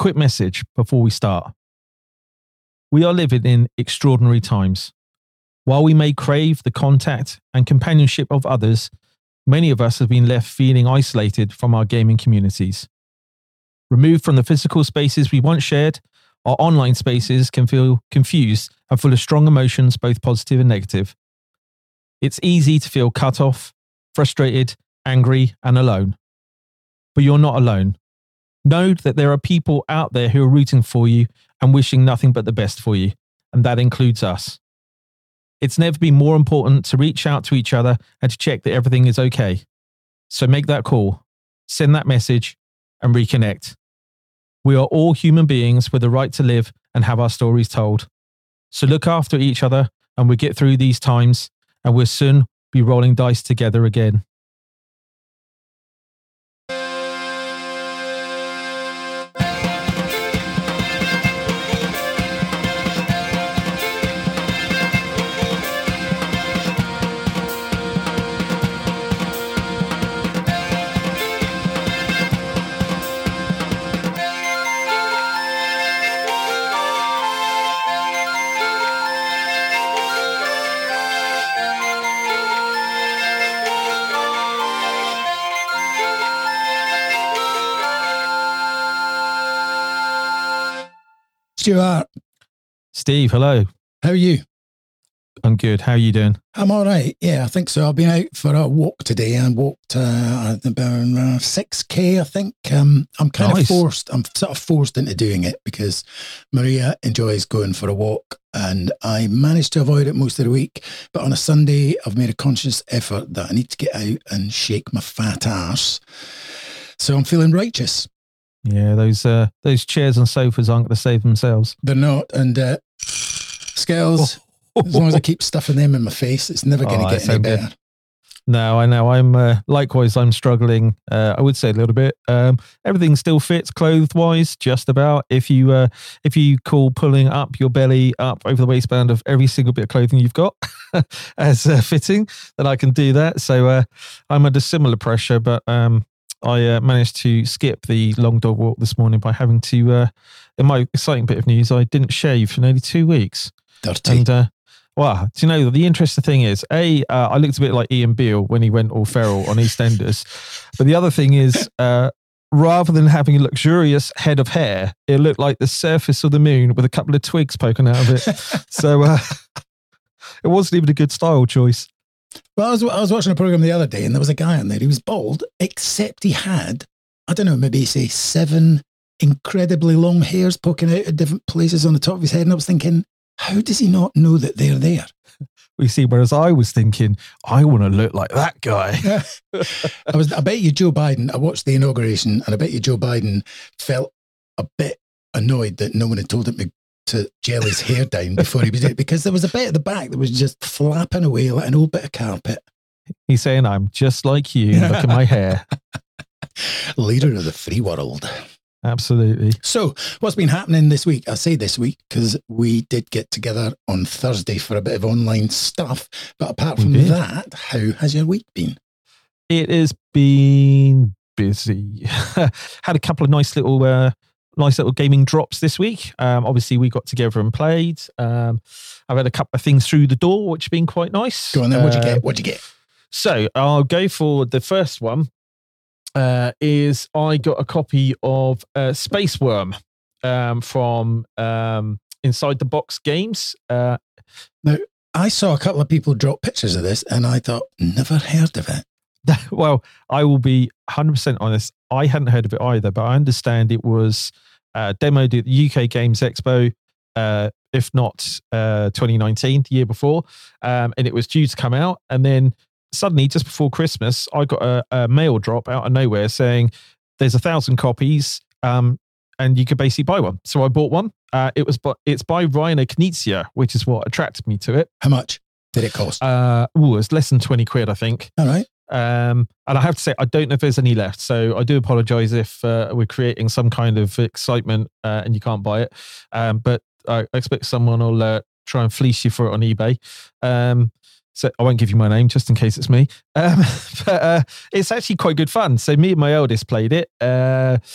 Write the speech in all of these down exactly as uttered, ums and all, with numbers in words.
quick message before we start. We are living in extraordinary times. While we may crave the contact and companionship of others, many of us have been left feeling isolated from our gaming communities. Removed from the physical spaces we once shared, our online spaces can feel confused and full of strong emotions, both positive and negative. It's easy to feel cut off, frustrated, angry, and alone. But you're not alone. Know that there are people out there who are rooting for you and wishing nothing but the best for you, and that includes us. It's never been more important to reach out to each other and to check that everything is okay. So make that call, send that message, and reconnect. We are all human beings with the right to live and have our stories told. So look after each other and we'll get through these times, and we'll soon be rolling dice together again. Stuart. Steve, hello. How are you? I'm good. How are you doing? I'm all right. Yeah, I think so. I've been out for a walk today and walked uh, about uh, six K, I think. Um, I'm kind nice. of forced, I'm sort of forced into doing it because Maria enjoys going for a walk and I managed to avoid it most of the week. But on a Sunday, I've made a conscious effort that I need to get out and shake my fat arse. So I'm feeling righteous. Yeah, those uh, those chairs and sofas aren't going to save themselves. They're not. And uh, Scales, oh. as long as I keep stuffing them in my face, it's never going to oh, get any better. Good. No, I know. I'm uh, likewise, I'm struggling. Uh, I would say a little bit. Um, everything still fits clothes-wise, just about. If you uh, if you call pulling up your belly up over the waistband of every single bit of clothing you've got as uh, fitting, then I can do that. So uh, I'm under similar pressure, but um, I uh, managed to skip the long dog walk this morning by having to, uh, in my exciting bit of news, I didn't shave for nearly two weeks. Dirty. And, uh, wow, do you know, the interesting thing is, A, uh, I looked a bit like Ian Beale when he went all feral on EastEnders. But the other thing is, uh, rather than having a luxurious head of hair, it looked like the surface of the moon with a couple of twigs poking out of it. So uh, it wasn't even a good style choice. Well, I was, I was watching a program the other day and there was a guy on there. He was bald, except he had, I don't know, maybe say seven incredibly long hairs poking out at different places on the top of his head. And I was thinking, how does he not know that they're there? We see, whereas I was thinking, I want to look like that guy. I was. I bet you Joe Biden, I watched the inauguration and I bet you Joe Biden felt a bit annoyed that no one had told him to to gel his hair down before he was it, because there was a bit at the back that was just flapping away like an old bit of carpet. He's saying, I'm just like you. Look at my hair. Leader of the free world. Absolutely. So what's been happening this week? I say this week because we did get together on Thursday for a bit of online stuff. But apart from that, how has your week been? It has been busy. Had a couple of nice little uh, nice little gaming drops this week. Um, obviously, we got together and played. Um, I've had a couple of things through the door, which have been quite nice. Go on then. What'd you uh, get? What'd you get? So I'll go for the first one. Uh, is I got a copy of uh, Space Worm um, from um, Inside the Box Games. Uh, now, I saw a couple of people drop pictures of this and I thought, never heard of it. Well, I will be one hundred percent honest. I hadn't heard of it either, but I understand it was uh, demoed at the U K Games Expo, uh, if not uh, twenty nineteen, the year before. Um, and it was due to come out. And then suddenly, just before Christmas, I got a, a mail drop out of nowhere saying there's a thousand copies um, and you could basically buy one. So I bought one. Uh, it was, It's by Reiner Knizia, which is what attracted me to it. How much did it cost? Uh, ooh, it was less than twenty quid, I think. All right. Um, and I have to say, I don't know if there's any left. So I do apologize if uh, we're creating some kind of excitement uh, and you can't buy it. Um, but I expect someone will uh, try and fleece you for it on eBay. Um, so I won't give you my name just in case it's me. Um, but uh, it's actually quite good fun. So me and my eldest played it. Uh,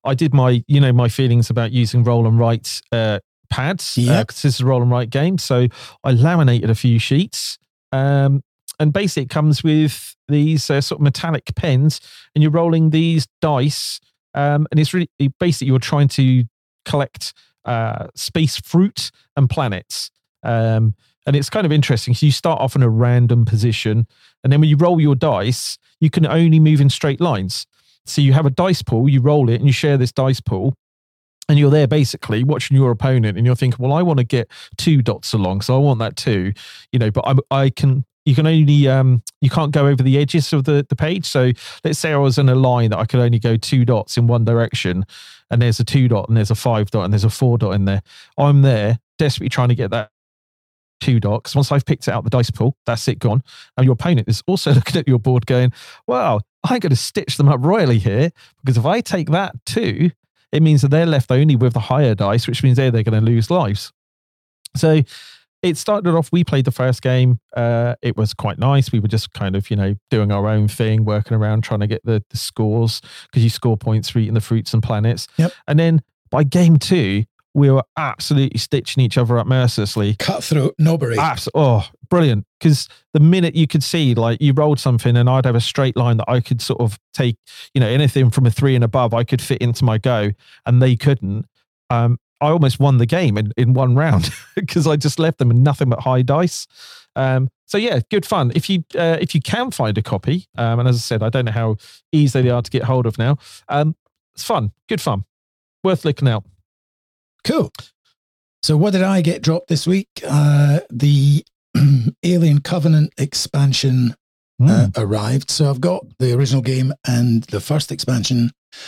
I did my, you know, my feelings about using roll and write uh, pads. Yeah. Uh, 'cause this is a roll and write game. So I laminated a few sheets. Um, and basically it comes with these uh, sort of metallic pens, and you're rolling these dice. Um, and it's really, basically you're trying to collect uh, space fruit and planets. Um, and it's kind of interesting. So you start off in a random position, and then when you roll your dice, you can only move in straight lines. So you have a dice pool, you roll it, and you share this dice pool, and you're there basically watching your opponent, and you're thinking, well, I want to get two dots along, so I want that too, you know, but I, I can, you can only, um, you can't go over the edges of the, the page. So let's say I was in a line that I could only go two dots in one direction, and there's a two dot, and there's a five dot, and there's a four dot in there. I'm there desperately trying to get that two dots. Once I've picked it out the dice pool, that's it, gone. And your opponent is also looking at your board going, wow, I'm going to stitch them up royally here, because if I take that too, it means that they're left only with the higher dice, which means they're, they're going to lose lives. So it started off, we played the first game. Uh, it was quite nice. We were just kind of, you know, doing our own thing, working around, trying to get the, the scores, because you score points for eating the fruits and planets. Yep. And then by game two, we were absolutely stitching each other up mercilessly. Cutthroat knobbery. Abs- oh, brilliant. Because the minute you could see, like, you rolled something and I'd have a straight line that I could sort of take, you know, anything from a three and above, I could fit into my go, and they couldn't. Um, I almost won the game in, in one round because I just left them with nothing but high dice. Um, so yeah, good fun. If you uh, if you can find a copy, um, and as I said, I don't know how easy they are to get hold of now. Um, it's fun, good fun, worth looking out. Cool. So what did I get dropped this week? Uh, the Alien Covenant expansion uh, mm. arrived. So I've got the original game and the first expansion.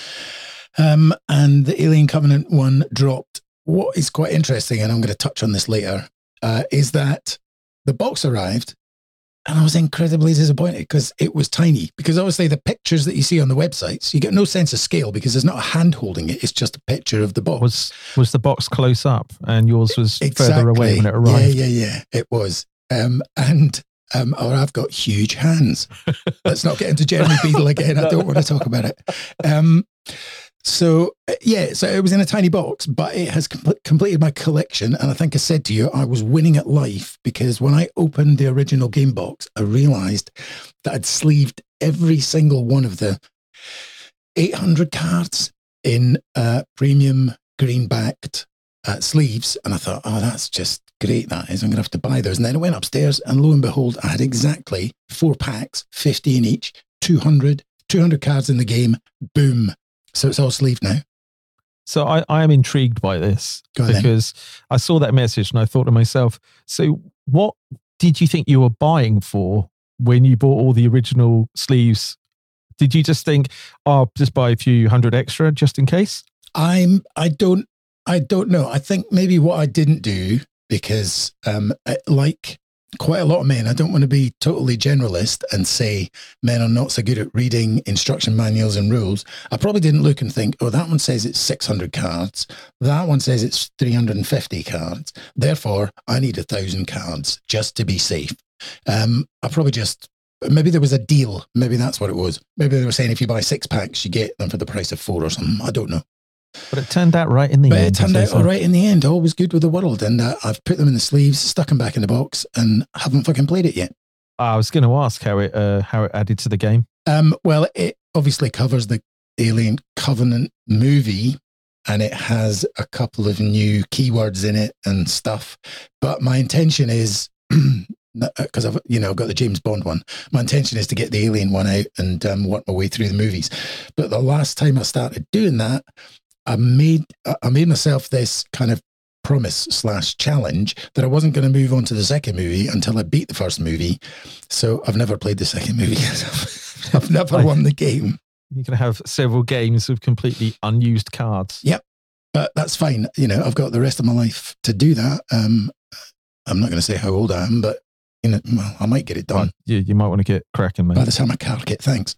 Um, and the Alien Covenant one dropped. What is quite interesting, and I'm going to touch on this later, uh, is that the box arrived and I was incredibly disappointed because it was tiny. Because obviously the pictures that you see on the websites, you get no sense of scale because there's not a hand holding it. It's just a picture of the box. Was was the box close up and yours was exactly. further away when it arrived? Yeah, yeah, yeah. It was. Um, and um, or I've got huge hands. Let's not get into Jeremy Beadle again. I don't want to talk about it. Um, So, yeah, so it was in a tiny box, but it has com- completed my collection. And I think I said to you, I was winning at life because when I opened the original game box, I realized that I'd sleeved every single one of the eight hundred cards in uh, premium green-backed uh, sleeves. And I thought, oh, that's just great, that is. I'm going to have to buy those. And then I went upstairs and lo and behold, I had exactly four packs, fifty in each, two hundred, two hundred cards in the game. Boom. So it's all sleeved now. So I, I am intrigued by this because I saw that message and I thought to myself, so what did you think you were buying for when you bought all the original sleeves? Did you just think, oh, I'll just buy a few hundred extra just in case? I'm, I don't, I don't know. I think maybe what I didn't do, because um, like quite a lot of men, I don't want to be totally generalist and say men are not so good at reading instruction manuals and rules. I probably didn't look and think, oh, that one says it's six hundred cards. That one says it's three hundred fifty cards. Therefore, I need a thousand cards just to be safe. Um, I probably just, maybe there was a deal. Maybe that's what it was. Maybe they were saying if you buy six packs, you get them for the price of four or something. I don't know. But it turned out right in the but end. But it turned out all right in the end. All was good with the world. And uh, I've put them in the sleeves, stuck them back in the box, and haven't fucking played it yet. I was going to ask how it uh, how it added to the game. Um, well, it obviously covers the Alien Covenant movie, and it has a couple of new keywords in it and stuff. But my intention is, because I've you know I've got the James Bond one. My intention is to get the Alien one out and um, work my way through the movies. But the last time I started doing that, I made I made myself this kind of promise slash challenge that I wasn't going to move on to the second movie until I beat the first movie. So I've never played the second movie. I've never won the game. You're going to have several games of completely unused cards. Yep, but that's fine. You know, I've got the rest of my life to do that. Um, I'm not going to say how old I am, but you know, well, I might get it done. Well, you, you might want to get cracking, mate. By the time I cark it, thanks.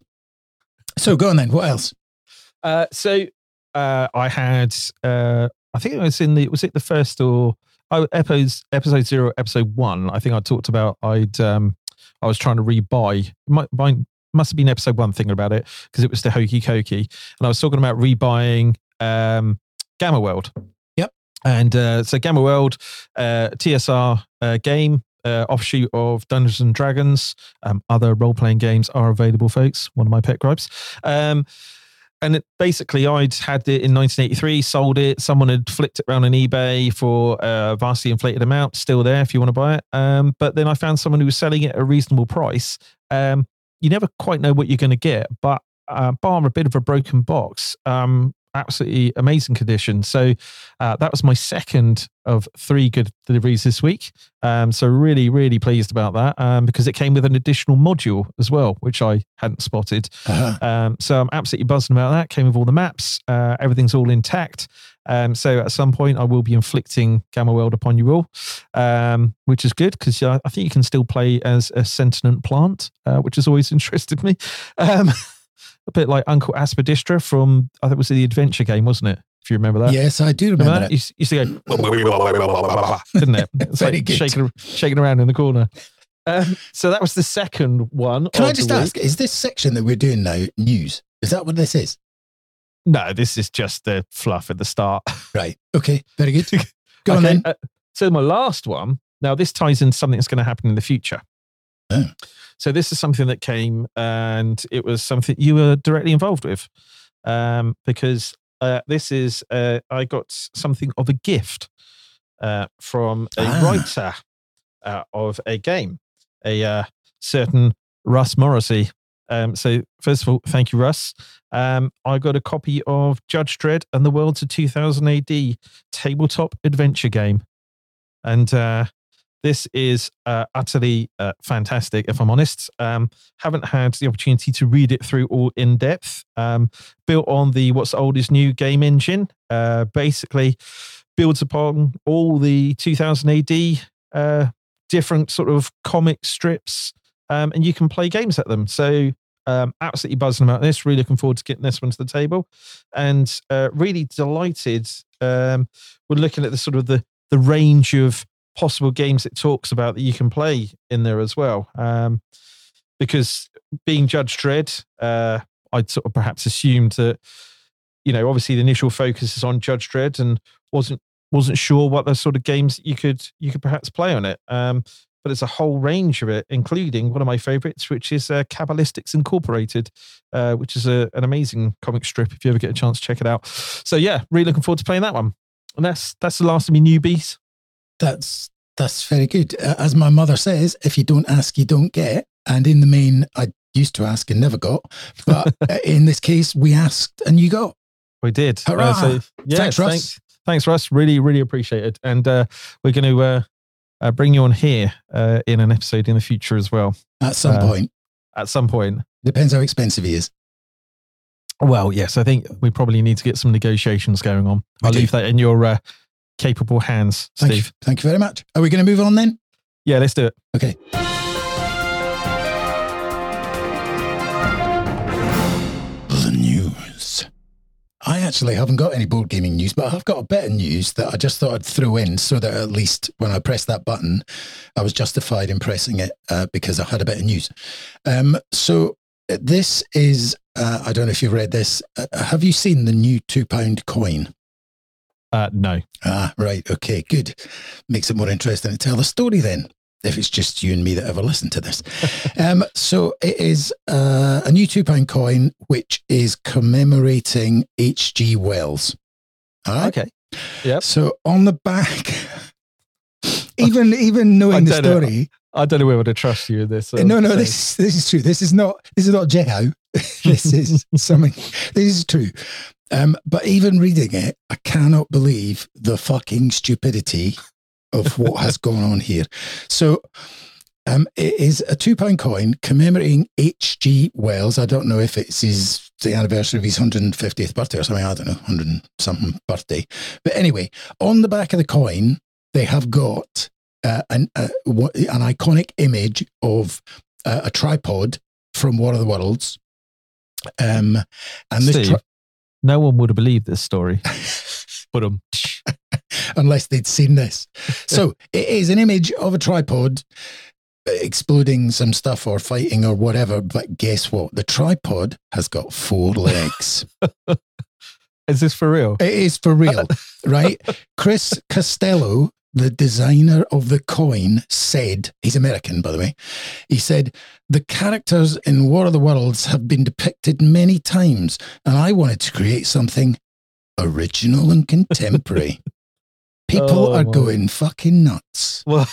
So go on then. What else? Uh, so. Uh, I had, uh, I think it was in the, was it the first or, oh, episodes, episode zero, episode one. I think I talked about, I'd, um, I was trying to rebuy, might, mine must have been episode one thinking about it because it was the Hokey Cokey. And I was talking about rebuying um, Gamma World. Yep. And uh, so Gamma World, uh, T S R uh, game, uh, offshoot of Dungeons and Dragons. Um, other role-playing games are available, folks. One of my pet gripes. Um, and it, basically, I'd had it in nineteen eighty-three, sold it. Someone had flipped it around on eBay for a vastly inflated amount. Still there if you want to buy it. Um, but then I found someone who was selling it at a reasonable price. Um, you never quite know what you're going to get, but uh, bar a bit of a broken box, um, absolutely amazing condition. So uh, that was my second of three good deliveries this week. Um, so really, really pleased about that um, because it came with an additional module as well, which I hadn't spotted. Uh-huh. Um, so I'm absolutely buzzing about that. Came with all the maps. Uh, everything's all intact. Um, so at some point I will be inflicting Gamma World upon you all, um, which is good because uh, I think you can still play as a sentient plant, uh, which has always interested me. Um, a bit like Uncle Aspidistra from, I think it was the adventure game, wasn't it? If you remember that. Yes, I do remember, remember that. Used, used to go, didn't it? It's Very like good. Shaking, shaking around in the corner. Um, so that was the second one. Can I just ask, is this section that we're doing now news? Is that what this is? No, this is just the fluff at the start. Right. Okay. Very good. Go okay, on then. Uh, so my last one, now this ties in something that's going to happen in the future. Oh. So this is something that came and it was something you were directly involved with um, because uh, this is, uh, I got something of a gift uh, from a ah. writer uh, of a game, a uh, certain Russ Morrissey. Um, so first of all, thank you, Russ. Um, I got a copy of Judge Dredd and the Worlds of two thousand A D tabletop adventure game. And uh, this is uh, utterly uh, fantastic, if I'm honest. Um, haven't had the opportunity to read it through all in depth. Um, built on the What's Old is New game engine. Uh, basically builds upon all the two thousand A D uh, different sort of comic strips. Um, and you can play games at them. So um, absolutely buzzing about this. Really looking forward to getting this one to the table. And uh, really delighted. Um, we're looking at the sort of the, the range of possible games it talks about that you can play in there as well. Um, because being Judge Dredd, uh, I'd sort of perhaps assumed that, you know, obviously the initial focus is on Judge Dredd and wasn't wasn't sure what the sort of games you could you could perhaps play on it. Um, but there's a whole range of it, including one of my favorites, which is uh, Cabalistics Incorporated, uh, which is a, an amazing comic strip. If you ever get a chance, check it out. So yeah, really looking forward to playing that one. And that's that's the last of me newbies. That's that's very good. Uh, as my mother says, if you don't ask, you don't get. And in the main, I used to ask and never got. But in this case, we asked and you got. We did. Hurrah! Uh, so, yeah, thanks, Russ. Thanks, thanks, Russ. Really, really appreciate it. And uh, we're going to uh, uh, bring you on here uh, in an episode in the future as well. At some uh, point. At some point. Depends how expensive he is. Well, yes, I think we probably need to get some negotiations going on. I'll Okay. leave that in your uh, capable hands, Thank Steve. you. Thank you very much. Are we going to move on then? Yeah, let's do it. Okay. The news. I actually haven't got any board gaming news, but I've got a bit of news that I just thought I'd throw in so that at least when I press that button, I was justified in pressing it uh, because I had a bit of news. Um, so this is, uh, I don't know if you've read this. Uh, have you seen the new two pound coin? Uh, no. Ah, right. Okay, good. Makes it more interesting to tell the story then, if it's just you and me that ever listen to this. um, so it is uh, a new two pound coin, which is commemorating H G Wells. All right? Okay. Yep. So on the back, even even knowing the story. Know. I don't know whether to trust you in this. No, no, this, this is true. This is not, this is not Jeho. This is something, this is true. Um, but even reading it, I cannot believe the fucking stupidity of what has gone on here. So um, it is a two pound coin commemorating H G Wells. I don't know if it's his the anniversary of his one hundred fiftieth birthday or something. I don't know, one hundred something birthday. But anyway, on the back of the coin, they have got uh, an, uh, an iconic image of uh, a tripod from War of the Worlds. Um, and Steve, this tri- no one would have believed this story. But um, unless they'd seen this. So it is an image of a tripod exploding some stuff or fighting or whatever. But guess what? The tripod has got four legs. Is this for real? It is for real, right? Chris Costello, the designer of the coin, said, he's American, by the way, he said, the characters in War of the Worlds have been depicted many times, and I wanted to create something original and contemporary. People oh, are my. going fucking nuts. Well,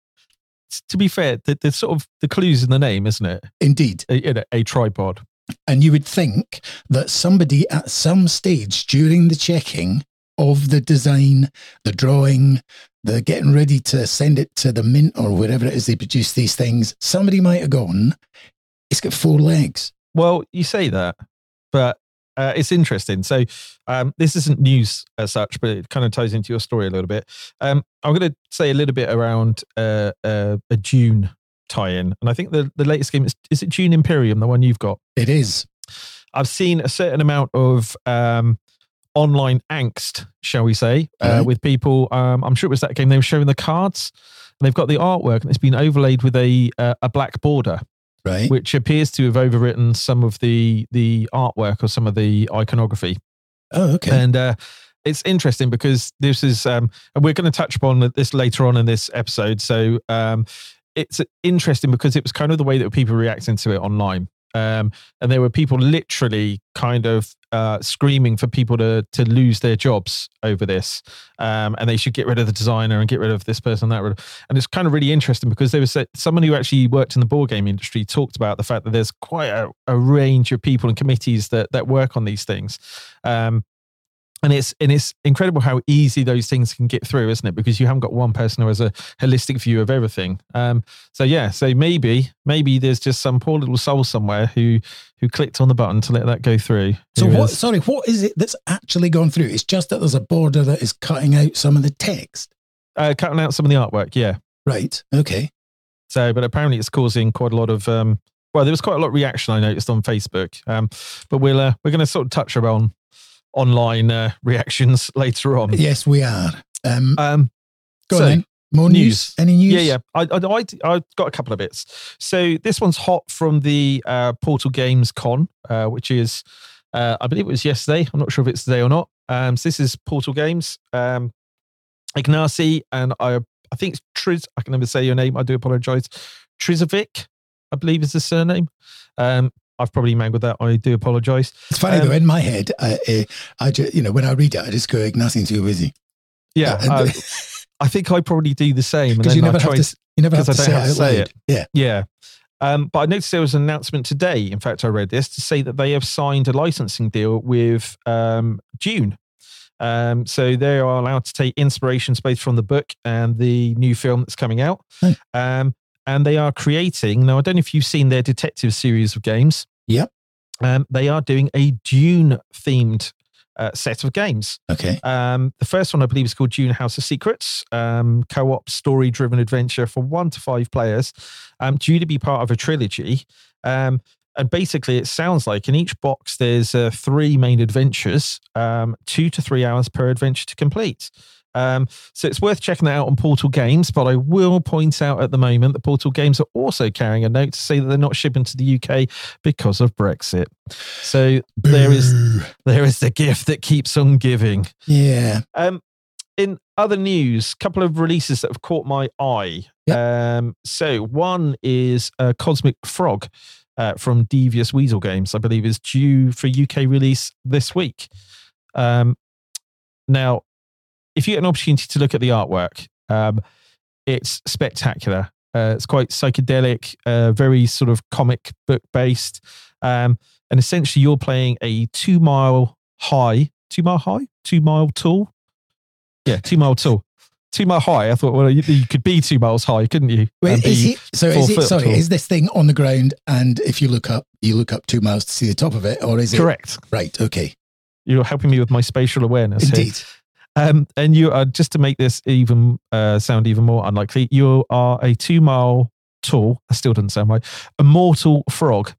to be fair, the, the sort of the clues in the name, isn't it? Indeed. A, you know, a tripod. And you would think that somebody at some stage during the checking of the design, the drawing, the getting ready to send it to the mint or wherever it is they produce these things, somebody might have gone, it's got four legs. Well, you say that, but uh, it's interesting. So um, this isn't news as such, but it kind of ties into your story a little bit. Um, I'm going to say a little bit around uh, uh, a Dune tie-in. And I think the, the latest game is, is it Dune Imperium, the one you've got? It is. I've seen a certain amount of um, online angst, shall we say, uh, right. with people. Um, I'm sure it was that game. They were showing the cards and they've got the artwork and it's been overlaid with a uh, a black border, right, which appears to have overwritten some of the the artwork or some of the iconography. Oh, okay. And uh, it's interesting because this is, um, and we're going to touch upon this later on in this episode. So um, it's interesting because it was kind of the way that people were reacting to it online. Um, and there were people literally kind of uh, screaming for people to to lose their jobs over this, um, and they should get rid of the designer and get rid of this person, that. And it's kind of really interesting because there was someone who actually worked in the board game industry talked about the fact that there's quite a, a range of people and committees that that work on these things. Um, And it's and it's incredible how easy those things can get through, isn't it? Because you haven't got one person who has a holistic view of everything. Um, so yeah, so maybe maybe there's just some poor little soul somewhere who who clicked on the button to let that go through. So who what? is, Sorry, what is it that's actually gone through? It's just that there's a border that is cutting out some of the text. Uh, cutting out some of the artwork, yeah. Right. Okay. So, but apparently it's causing quite a lot of. Um, well, there was quite a lot of reaction I noticed on Facebook. Um, but we'll uh, we're going to sort of touch around online uh, reactions later on. Yes, we are. Um, um, go so, on then. More news? news? Any news? Yeah, yeah. I, I, I, I got a couple of bits. So this one's hot from the uh, Portal Games Con, uh, which is, uh, I believe it was yesterday. I'm not sure if it's today or not. Um, so this is Portal Games. Um, Ignacy and I, I think it's Triz. I can never say your name. I do apologize. Trizovic, I believe is the surname. Um, I've probably mangled that. I do apologise. It's funny um, though. In my head, I, uh, I just, you know, when I read it, I just go, "Ignacy too busy." Yeah, uh, uh, I think I probably do the same. Because you never have to. You never have to say, have to say it. Yeah, yeah. Um, but I noticed there was an announcement today. In fact, I read this to say that they have signed a licensing deal with um, Dune. Um, so they are allowed to take inspirations both from the book and the new film that's coming out. Oh. Um, and they are creating, now I don't know if you've seen their detective series of games. Yep. Um, they are doing a Dune themed uh, set of games. Okay. Um, the first one I believe is called Dune House of Secrets, um, co-op story driven adventure for one to five players, um, due to be part of a trilogy. Um, and basically it sounds like in each box there's uh, three main adventures, um, two to three hours per adventure to complete. Um, so it's worth checking that out on Portal Games, but I will point out at the moment that Portal Games are also carrying a note to say that they're not shipping to the U K because of Brexit. So Boo. there is there is the gift that keeps on giving. Yeah. Um, in other news, a couple of releases that have caught my eye. Yep. Um, so one is uh, Cosmic Frog uh, from Devious Weasel Games, I believe is due for U K release this week. Um, now, if you get an opportunity to look at the artwork, um, it's spectacular. Uh, it's quite psychedelic, uh, very sort of comic book based. Um, and essentially you're playing a two mile high, two mile high, two mile tall. Yeah, two mile tall. Two mile high. I thought, well, you, you could be two miles high, couldn't you? Wait, is he, so is it, sorry, tall. Is this thing on the ground and if you look up, you look up two miles to see the top of it, or is it? Correct. Right, okay. You're helping me with my spatial awareness. Indeed. Here. Um, and you are, just to make this even uh, sound even more unlikely, you are a two mile tall, that still doesn't sound right, immortal frog.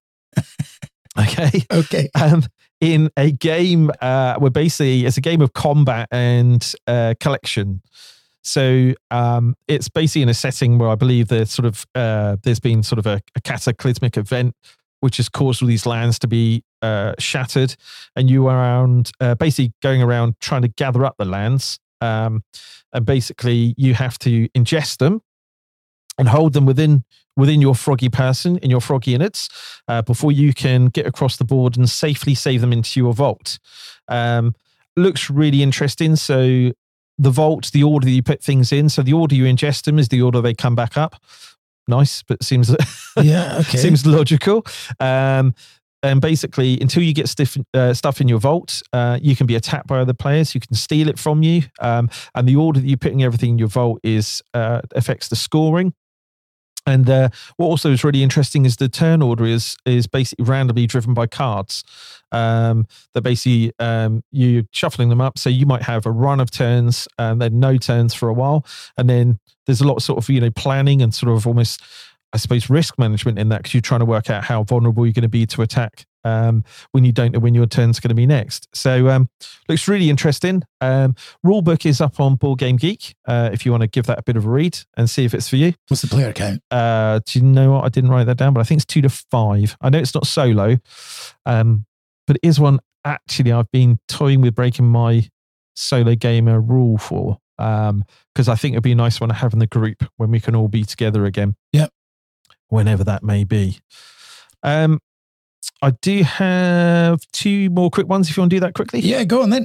Okay. Okay. Um, in a game uh, where basically it's a game of combat and uh, collection. So um, it's basically in a setting where I believe there's sort of uh, there's been sort of a, a cataclysmic event which has caused all these lands to be uh, shattered, and you are around, uh, basically going around trying to gather up the lands. Um, and basically, you have to ingest them and hold them within within your froggy person, in your froggy innards, uh, before you can get across the board and safely save them into your vault. Um, looks really interesting. So the vault, the order that you put things in, so the order you ingest them is the order they come back up. Nice, but seems yeah, okay. seems logical. Um, and basically, until you get stiff, uh, stuff in your vault, uh, you can be attacked by other players who can steal it from you. Um, and the order that you're putting everything in your vault is uh, affects the scoring. And uh, what also is really interesting is the turn order is is basically randomly driven by cards. Um, that basically um, you're shuffling them up. So you might have a run of turns and then no turns for a while. And then there's a lot of sort of, you know, planning and sort of almost, I suppose, risk management in that, because you're trying to work out how vulnerable you're going to be to attack um, when you don't know when your turn's going to be next. So um, looks really interesting. Um, rulebook is up on Board Game Geek uh, if you want to give that a bit of a read and see if it's for you. What's the player count? Uh, do you know what? I didn't write that down, but I think it's two to five. I know it's not solo, um, but it is one actually I've been toying with breaking my solo gamer rule for, because um, I think it'd be a nice one to have in the group when we can all be together again. Yep. Whenever that may be. Um, I do have two more quick ones if you want to do that quickly. Yeah, go on then.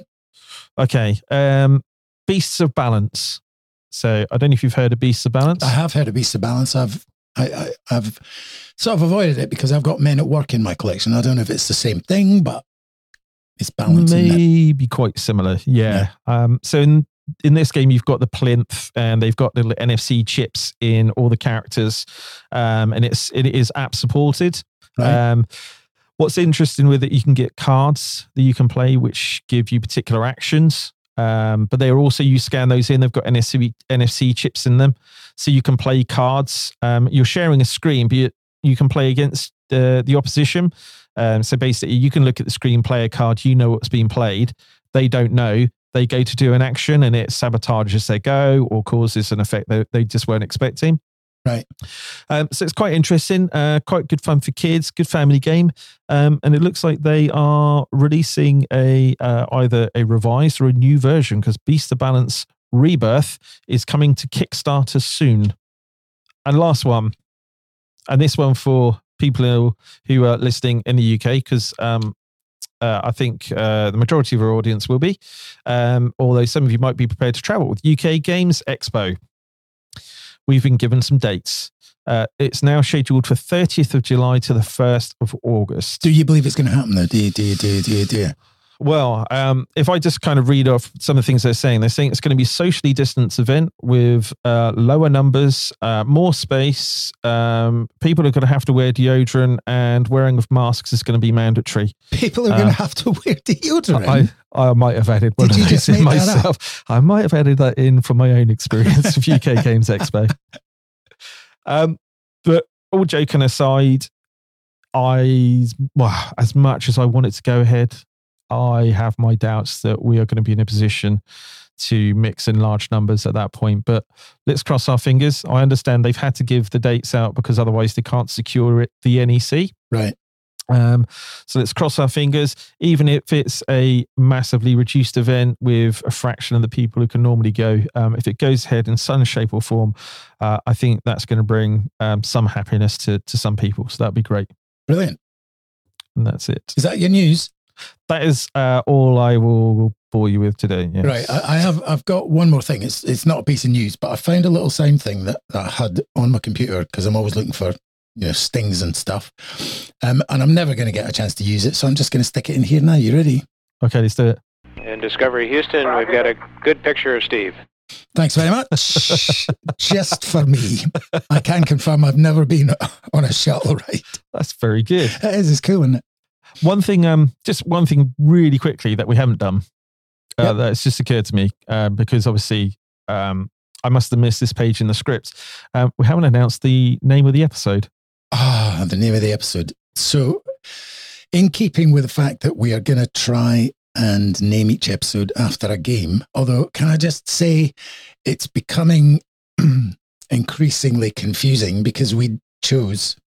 Okay. Um, Beasts of Balance. So I don't know if you've heard of Beasts of Balance. I have heard of Beasts of Balance. I've I, I, I've sort of avoided it because I've got Men at Work in my collection. I don't know if it's the same thing, but it's balancing. Maybe quite similar. Yeah. yeah. Um, so in In this game, you've got the plinth, and they've got the N F C chips in all the characters, um, and it's it is app supported. Right. Um, what's interesting with it, you can get cards that you can play, which give you particular actions. Um, but they are also, you scan those in, they've got N F C N F C chips in them, so you can play cards. Um, you're sharing a screen, but you, you can play against the the opposition. Um, so basically, you can look at the screen, play a card, you know what's being played. They don't know. They go to do an action and it sabotages their go or causes an effect that they just weren't expecting. Right. Um, so it's quite interesting, uh, quite good fun for kids, good family game. Um, and it looks like they are releasing a uh, either a revised or a new version, because Beast of Balance Rebirth is coming to Kickstarter soon. And last one, and this one for people who, who are listening in the U K, because um, Uh, I think uh, the majority of our audience will be, um, although some of you might be prepared to travel with U K Games Expo. We've been given some dates. Uh, it's now scheduled for thirtieth of July to the first of August. Do you believe it's going to happen though? Do you, do you, do you, do you, do you? Well, um, if I just kind of read off some of the things they're saying, they're saying it's going to be a socially distanced event with uh, lower numbers, uh, more space. Um, people are going to have to wear deodorant, and wearing of masks is going to be mandatory. People are uh, going to have to wear deodorant. I, I might have added one Did of you those just in make that myself. up? I might have added that in from my own experience of U K Games Expo. Um, but all joking aside, I well, as much as I want it to go ahead, I have my doubts that we are going to be in a position to mix in large numbers at that point. But let's cross our fingers. I understand they've had to give the dates out because otherwise they can't secure it, the N E C. Right. Um, so let's cross our fingers. Even if it's a massively reduced event with a fraction of the people who can normally go, um, if it goes ahead in some shape or form, uh, I think that's going to bring um, some happiness to, to some people. So that'd be great. Brilliant. And that's it. Is that your news? That is uh, all I will bore you with today. Yes. Right. I, I have. I've got one more thing. It's it's not a piece of news, but I found a little sound thing that, that I had on my computer because I'm always looking for, you know, stings and stuff. Um, and I'm never going to get a chance to use it, so I'm just going to stick it in here now. You ready? Okay, let's do it. In Discovery Houston, we've got a good picture of Steve. Thanks very much. Just for me. I can confirm I've never been on a shuttle ride. That's very good. It is. It's cool, isn't it? One thing, um, just one thing really quickly that we haven't done, uh, yep. that's just occurred to me, uh, because obviously um, I must have missed this page in the script. Um, we haven't announced the name of the episode. Ah, oh, the name of the episode. So, in keeping with the fact that we are going to try and name each episode after a game, although can I just say it's becoming increasingly confusing because we chose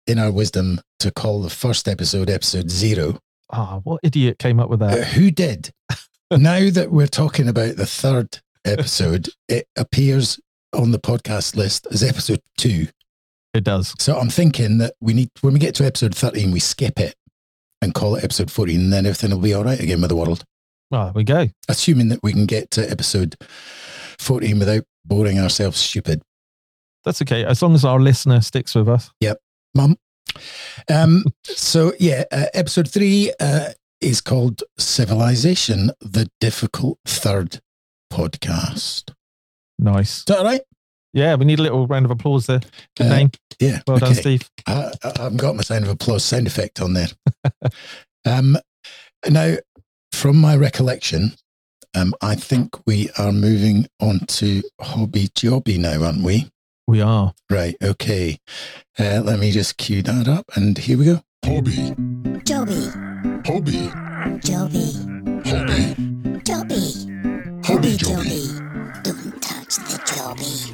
in our wisdom, to call the first episode episode zero. Ah, oh, what idiot came up with that? Uh, who did? Now that we're talking about the third episode, it appears on the podcast list as episode two. It does. So I'm thinking that we need, when we get to episode thirteen, we skip it and call it episode fourteen, and then everything will be all right again with the world. Oh, there we go. Assuming that we can get to episode fourteen without boring ourselves stupid. That's okay, as long as our listener sticks with us. Yep, Mum. Um, so yeah, uh, episode three uh, is called Civilization, the Difficult Third Podcast. Nice. Is that all right? Yeah, we need a little round of applause there. Good Uh, name. Yeah. Well okay. done, Steve. I, I haven't got my sound of applause sound effect on there. um, now, from my recollection, um, I think we are moving on to Hobby Jobby now, aren't we? We are. Right, okay. Uh, let me just cue that up, and here we go. Hobby. Jobby. Hobby. Jobby. Hobby. Jobby. Hobby Jobby. Jobby. Don't touch the Jobby.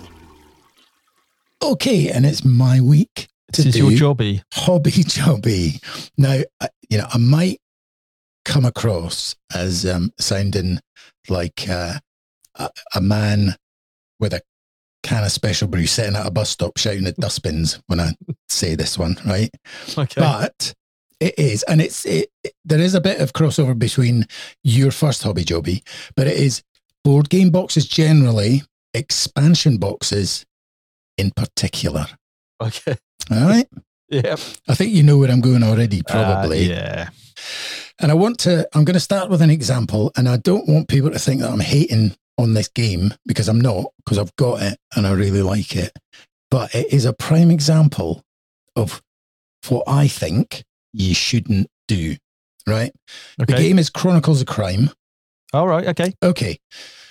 Okay, and it's my week to This is do your jobby. Hobby Jobby. Now, I- you know, I might come across as um, sounding like uh, a, a man with a can of special brew sitting at a bus stop shouting at dustbins when I say this one, right? Okay. But it is, and it's it, it- there is a bit of crossover between your first Hobby Jobby, but it is board game boxes generally, expansion boxes in particular. okay. All right. Yeah. I think you know where I'm going already, probably. Uh, yeah. And I want to, I'm going to start with an example, and I don't want people to think that I'm hating on this game, because I'm not, because I've got it and I really like it. But it is a prime example of what I think you shouldn't do, right? Okay. The game is Chronicles of Crime. All right. Okay. Okay.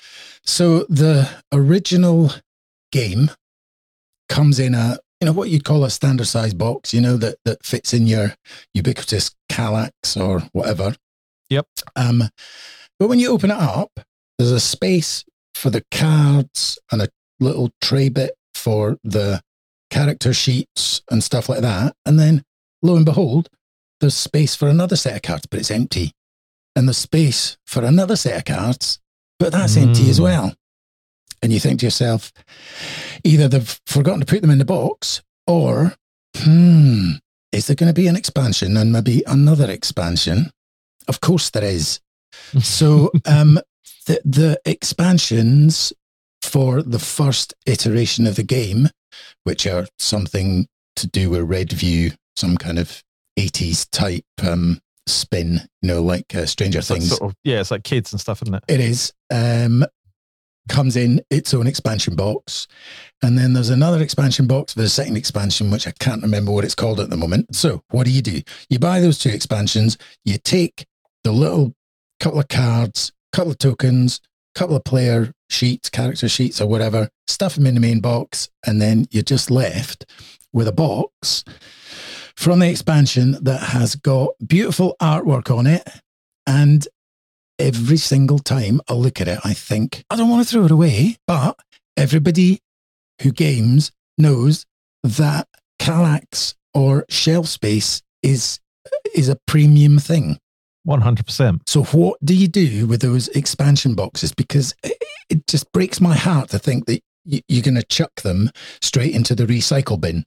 So the original game comes in a, you know, what you'd call a standard size box, you know, that, that fits in your ubiquitous Kallax or whatever. Yep. Um, but when you open it up, there's a space for the cards and a little tray bit for the character sheets and stuff like that. And then lo and behold, there's space for another set of cards, but it's empty. And there's space for another set of cards, but that's mm. empty as well. And you think to yourself, either they've forgotten to put them in the box, or, hmm, is there going to be an expansion and maybe another expansion? Of course there is. So um, the, the expansions for the first iteration of the game, which are something to do with Redview, some kind of eighties type um, spin, you know, like uh, Stranger It's Things. like sort of, yeah, it's like kids and stuff, isn't it? It is. Um, comes in its own expansion box. And then there's another expansion box for the second expansion, which I can't remember what it's called at the moment. So what do you do? You buy those two expansions, you take the little couple of cards, couple of tokens, couple of player sheets, character sheets or whatever, stuff them in the main box, and then you're just left with a box from the expansion that has got beautiful artwork on it. And every single time I look at it, I think, I don't want to throw it away, but everybody who games knows that Kallax or shelf space is is a premium thing. one hundred percent. So what do you do with those expansion boxes? Because it, it just breaks my heart to think that you, you're going to chuck them straight into the recycle bin.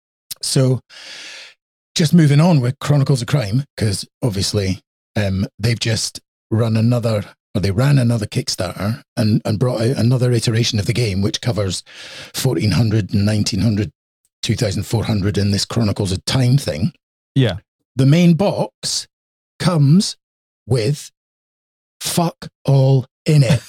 So just moving on with Chronicles of Crime, because obviously um, they've just run another, or they ran another Kickstarter and, and brought out another iteration of the game, which covers fourteen hundred and nineteen hundred, two thousand four hundred in this Chronicles of Time thing. Yeah. The main box comes with fuck all in it.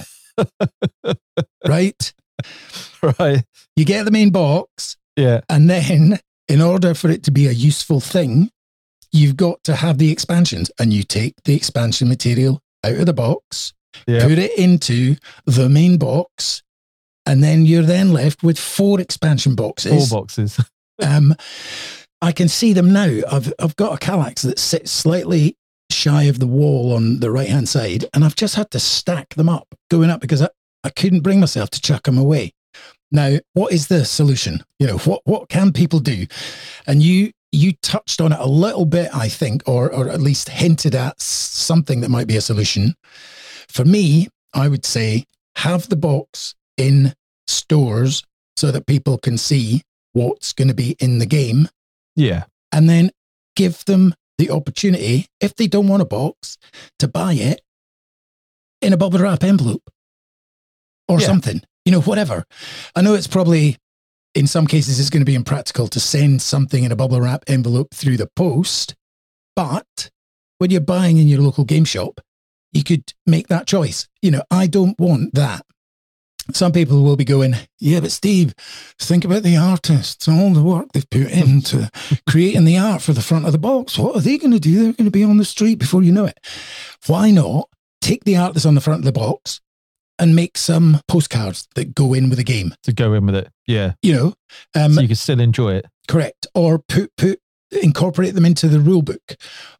Right? Right. You get the main box, Yeah. and then in order for it to be a useful thing, you've got to have the expansions, and you take the expansion material out of the box, Yeah. put it into the main box, and then you're then left with four expansion boxes. Four boxes. Um, I can see them now. I've I've got a Kallax that sits slightly shy of the wall on the right hand side, and I've just had to stack them up going up because I, I couldn't bring myself to chuck them away. Now, what is the solution? You know, what, what can people do? And you you touched on it a little bit, I think, or or at least hinted at something that might be a solution. For me, I would say have the box in stores so that people can see what's going to be in the game. Yeah. And then give them the opportunity, if they don't want a box, to buy it in a bubble wrap envelope or yeah. something, you know, whatever. I know it's probably, in some cases, it's going to be impractical to send something in a bubble wrap envelope through the post. But when you're buying in your local game shop, you could make that choice. You know, I don't want that. Some people will be going, yeah, but Steve, think about the artists, all the work they've put into creating the art for the front of the box. What are they going to do? They're going to be on the street before you know it. Why not take the art that's on the front of the box and make some postcards that go in with the game? To go in with it, yeah. You know, um, so you can still enjoy it. Correct. Or put put incorporate them into the rule book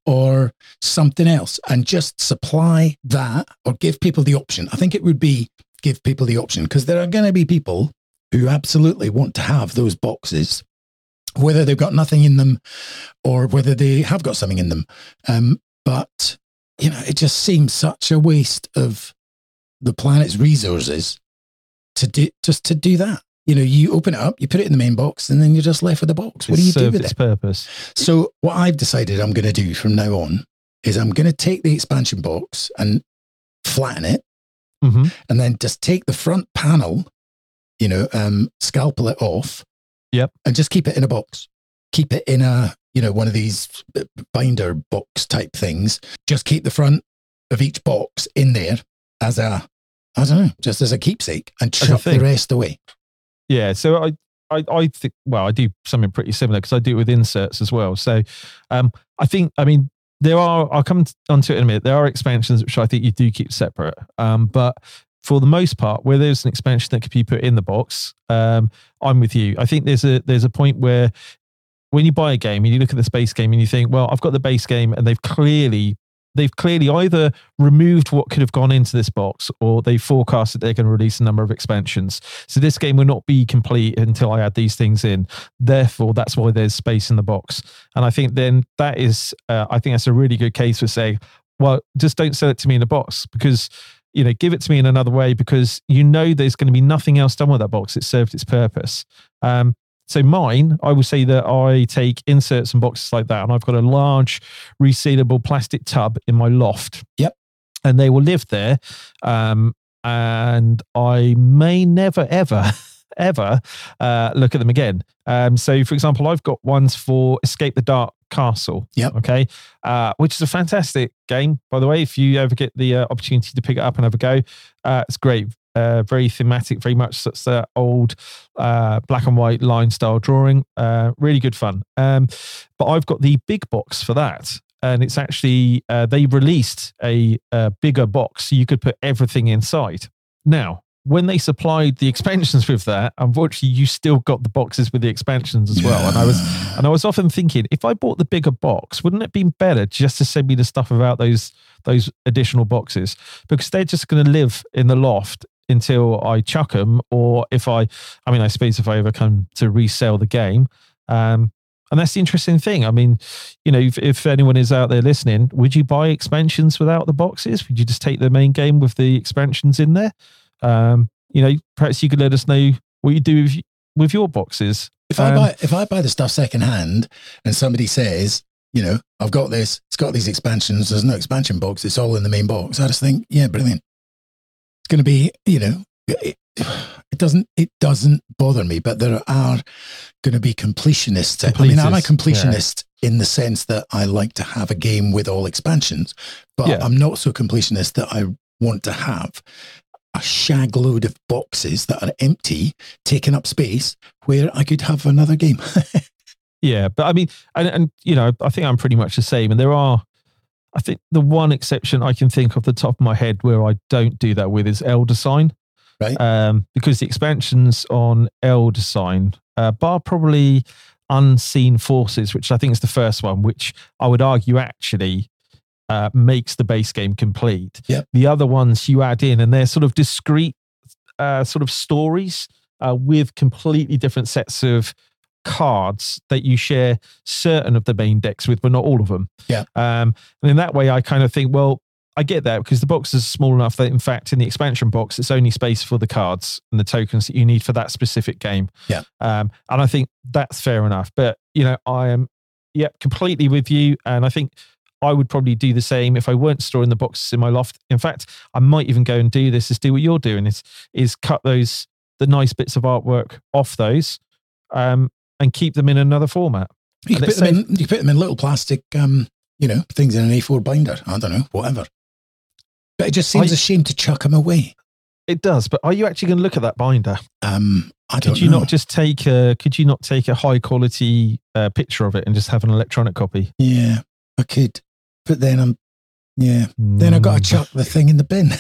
or something else and just supply that or give people the option. I think it would be give people the option because there are going to be people who absolutely want to have those boxes, whether they've got nothing in them or whether they have got something in them. Um, but, you know, it just seems such a waste of the planet's resources to do, just to do that. You know, you open it up, you put it in the main box, and then you're just left with the box. What do you do with its it? Purpose. So what I've decided I'm going to do from now on is I'm going to take the expansion box and flatten it, mm-hmm. and then just take the front panel, you know, um, scalpel it off, yep, and just keep it in a box. Keep it in a, you know, one of these binder box type things. Just keep the front of each box in there as a, I don't know, just as a keepsake, and chuck the rest away. Yeah, so I, I, I think, well, I do something pretty similar because I do it with inserts as well. So um, I think, I mean, there are, I'll come onto it in a minute, there are expansions which I think you do keep separate. Um, but for the most part, where there's an expansion that could be put in the box, um, I'm with you. I think there's a there's a point where when you buy a game and you look at the base game and you think, well, I've got the base game and they've clearly They've clearly either removed what could have gone into this box or they forecasted they're going to release a number of expansions. So this game will not be complete until I add these things in. Therefore, that's why there's space in the box. And I think then that is, uh, I think that's a really good case for saying, well, just don't sell it to me in a box because, you know, give it to me in another way because you know there's going to be nothing else done with that box. It served its purpose. Um, So mine, I will say that I take inserts and boxes like that, and I've got a large resealable plastic tub in my loft. Yep. And they will live there. Um, and I may never, ever, ever uh, look at them again. Um, so, for example, I've got ones for Escape the Dark Castle. Yep. Okay. Uh, which is a fantastic game, by the way. If you ever get the uh, opportunity to pick it up and have a go, uh, it's great. Uh, very thematic, very much such that old uh, black and white line style drawing. Uh, really good fun. Um, but I've got the big box for that. And it's actually, uh, they released a, a bigger box so you could put everything inside. Now, when they supplied the expansions with that, unfortunately, you still got the boxes with the expansions as well. And I was, and I was often thinking, if I bought the bigger box, wouldn't it be better just to send me the stuff without those those additional boxes? Because they're just going to live in the loft until I chuck them, or if I, I mean, I suppose if I ever come to resell the game. Um, and that's the interesting thing. I mean, you know, if, if anyone is out there listening, would you buy expansions without the boxes? Would you just take the main game with the expansions in there? Um, you know, perhaps you could let us know what you do with, with your boxes. If um, I buy, if I buy the stuff secondhand and somebody says, you know, I've got this, it's got these expansions, there's no expansion box, it's all in the main box. I just think, yeah, brilliant. It's going to be, you know, it, it doesn't, it doesn't bother me, but there are going to be completionists. I mean, I'm a completionist yeah. in the sense that I like to have a game with all expansions, but yeah. I'm not so completionist that I want to have a shag load of boxes that are empty, taking up space where I could have another game. Yeah. But I mean, and, and, you know, I think I'm pretty much the same. And there are, I think the one exception I can think off the top of my head where I don't do that with is Elder Sign. Right. Um, because the expansions on Elder Sign, uh, bar probably Unseen Forces, which I think is the first one, which I would argue actually uh, makes the base game complete. Yep. The other ones you add in and they're sort of discrete uh, sort of stories. uh, with completely different sets of cards that you share certain of the main decks with, but not all of them. Yeah. Um, and in that way, I kind of think, well, I get that because the box is small enough that, in fact, in the expansion box, it's only space for the cards and the tokens that you need for that specific game. Yeah. Um, and I think that's fair enough. But, you know, I am, yep, completely with you. And I think I would probably do the same if I weren't storing the boxes in my loft. In fact, I might even go and do this, is do what you're doing, is, is cut those, the nice bits of artwork off those um, and keep them in another format. You can, put them in, you put them in little plastic, um, you know, things in an A four binder. I don't know, whatever. But it just seems I, a shame to chuck them away. It does, but are you actually going to look at that binder? Um, I don't Could you know. not just take a? Could you not take a high quality uh, picture of it and just have an electronic copy? Yeah, I could, but then I'm, yeah, mm. then I've got to chuck the thing in the bin.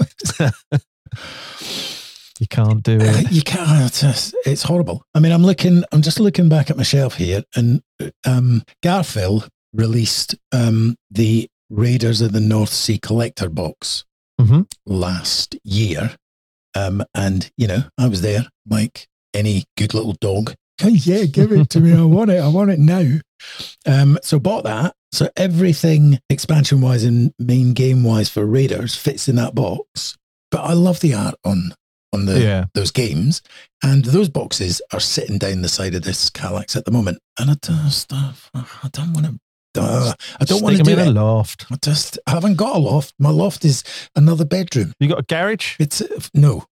You can't do it. Uh, you can't. It's, just, it's horrible. I mean, I'm looking. I'm just looking back at my shelf here, and um, Garphill released um, the Raiders of the North Sea collector box mm-hmm. last year. Um, and, you know, I was there like any good little dog. Oh, yeah, give it to me. I want it. I want it now. Um, so bought that. So everything expansion wise and main game wise for Raiders fits in that box. But I love the art on on the yeah. those games. And those boxes are sitting down the side of this Kallax at the moment. And I just, uh, I don't want to Uh, I don't want to do in it. a loft. I just I haven't got a loft. My loft is another bedroom. You got a garage? It's uh, no.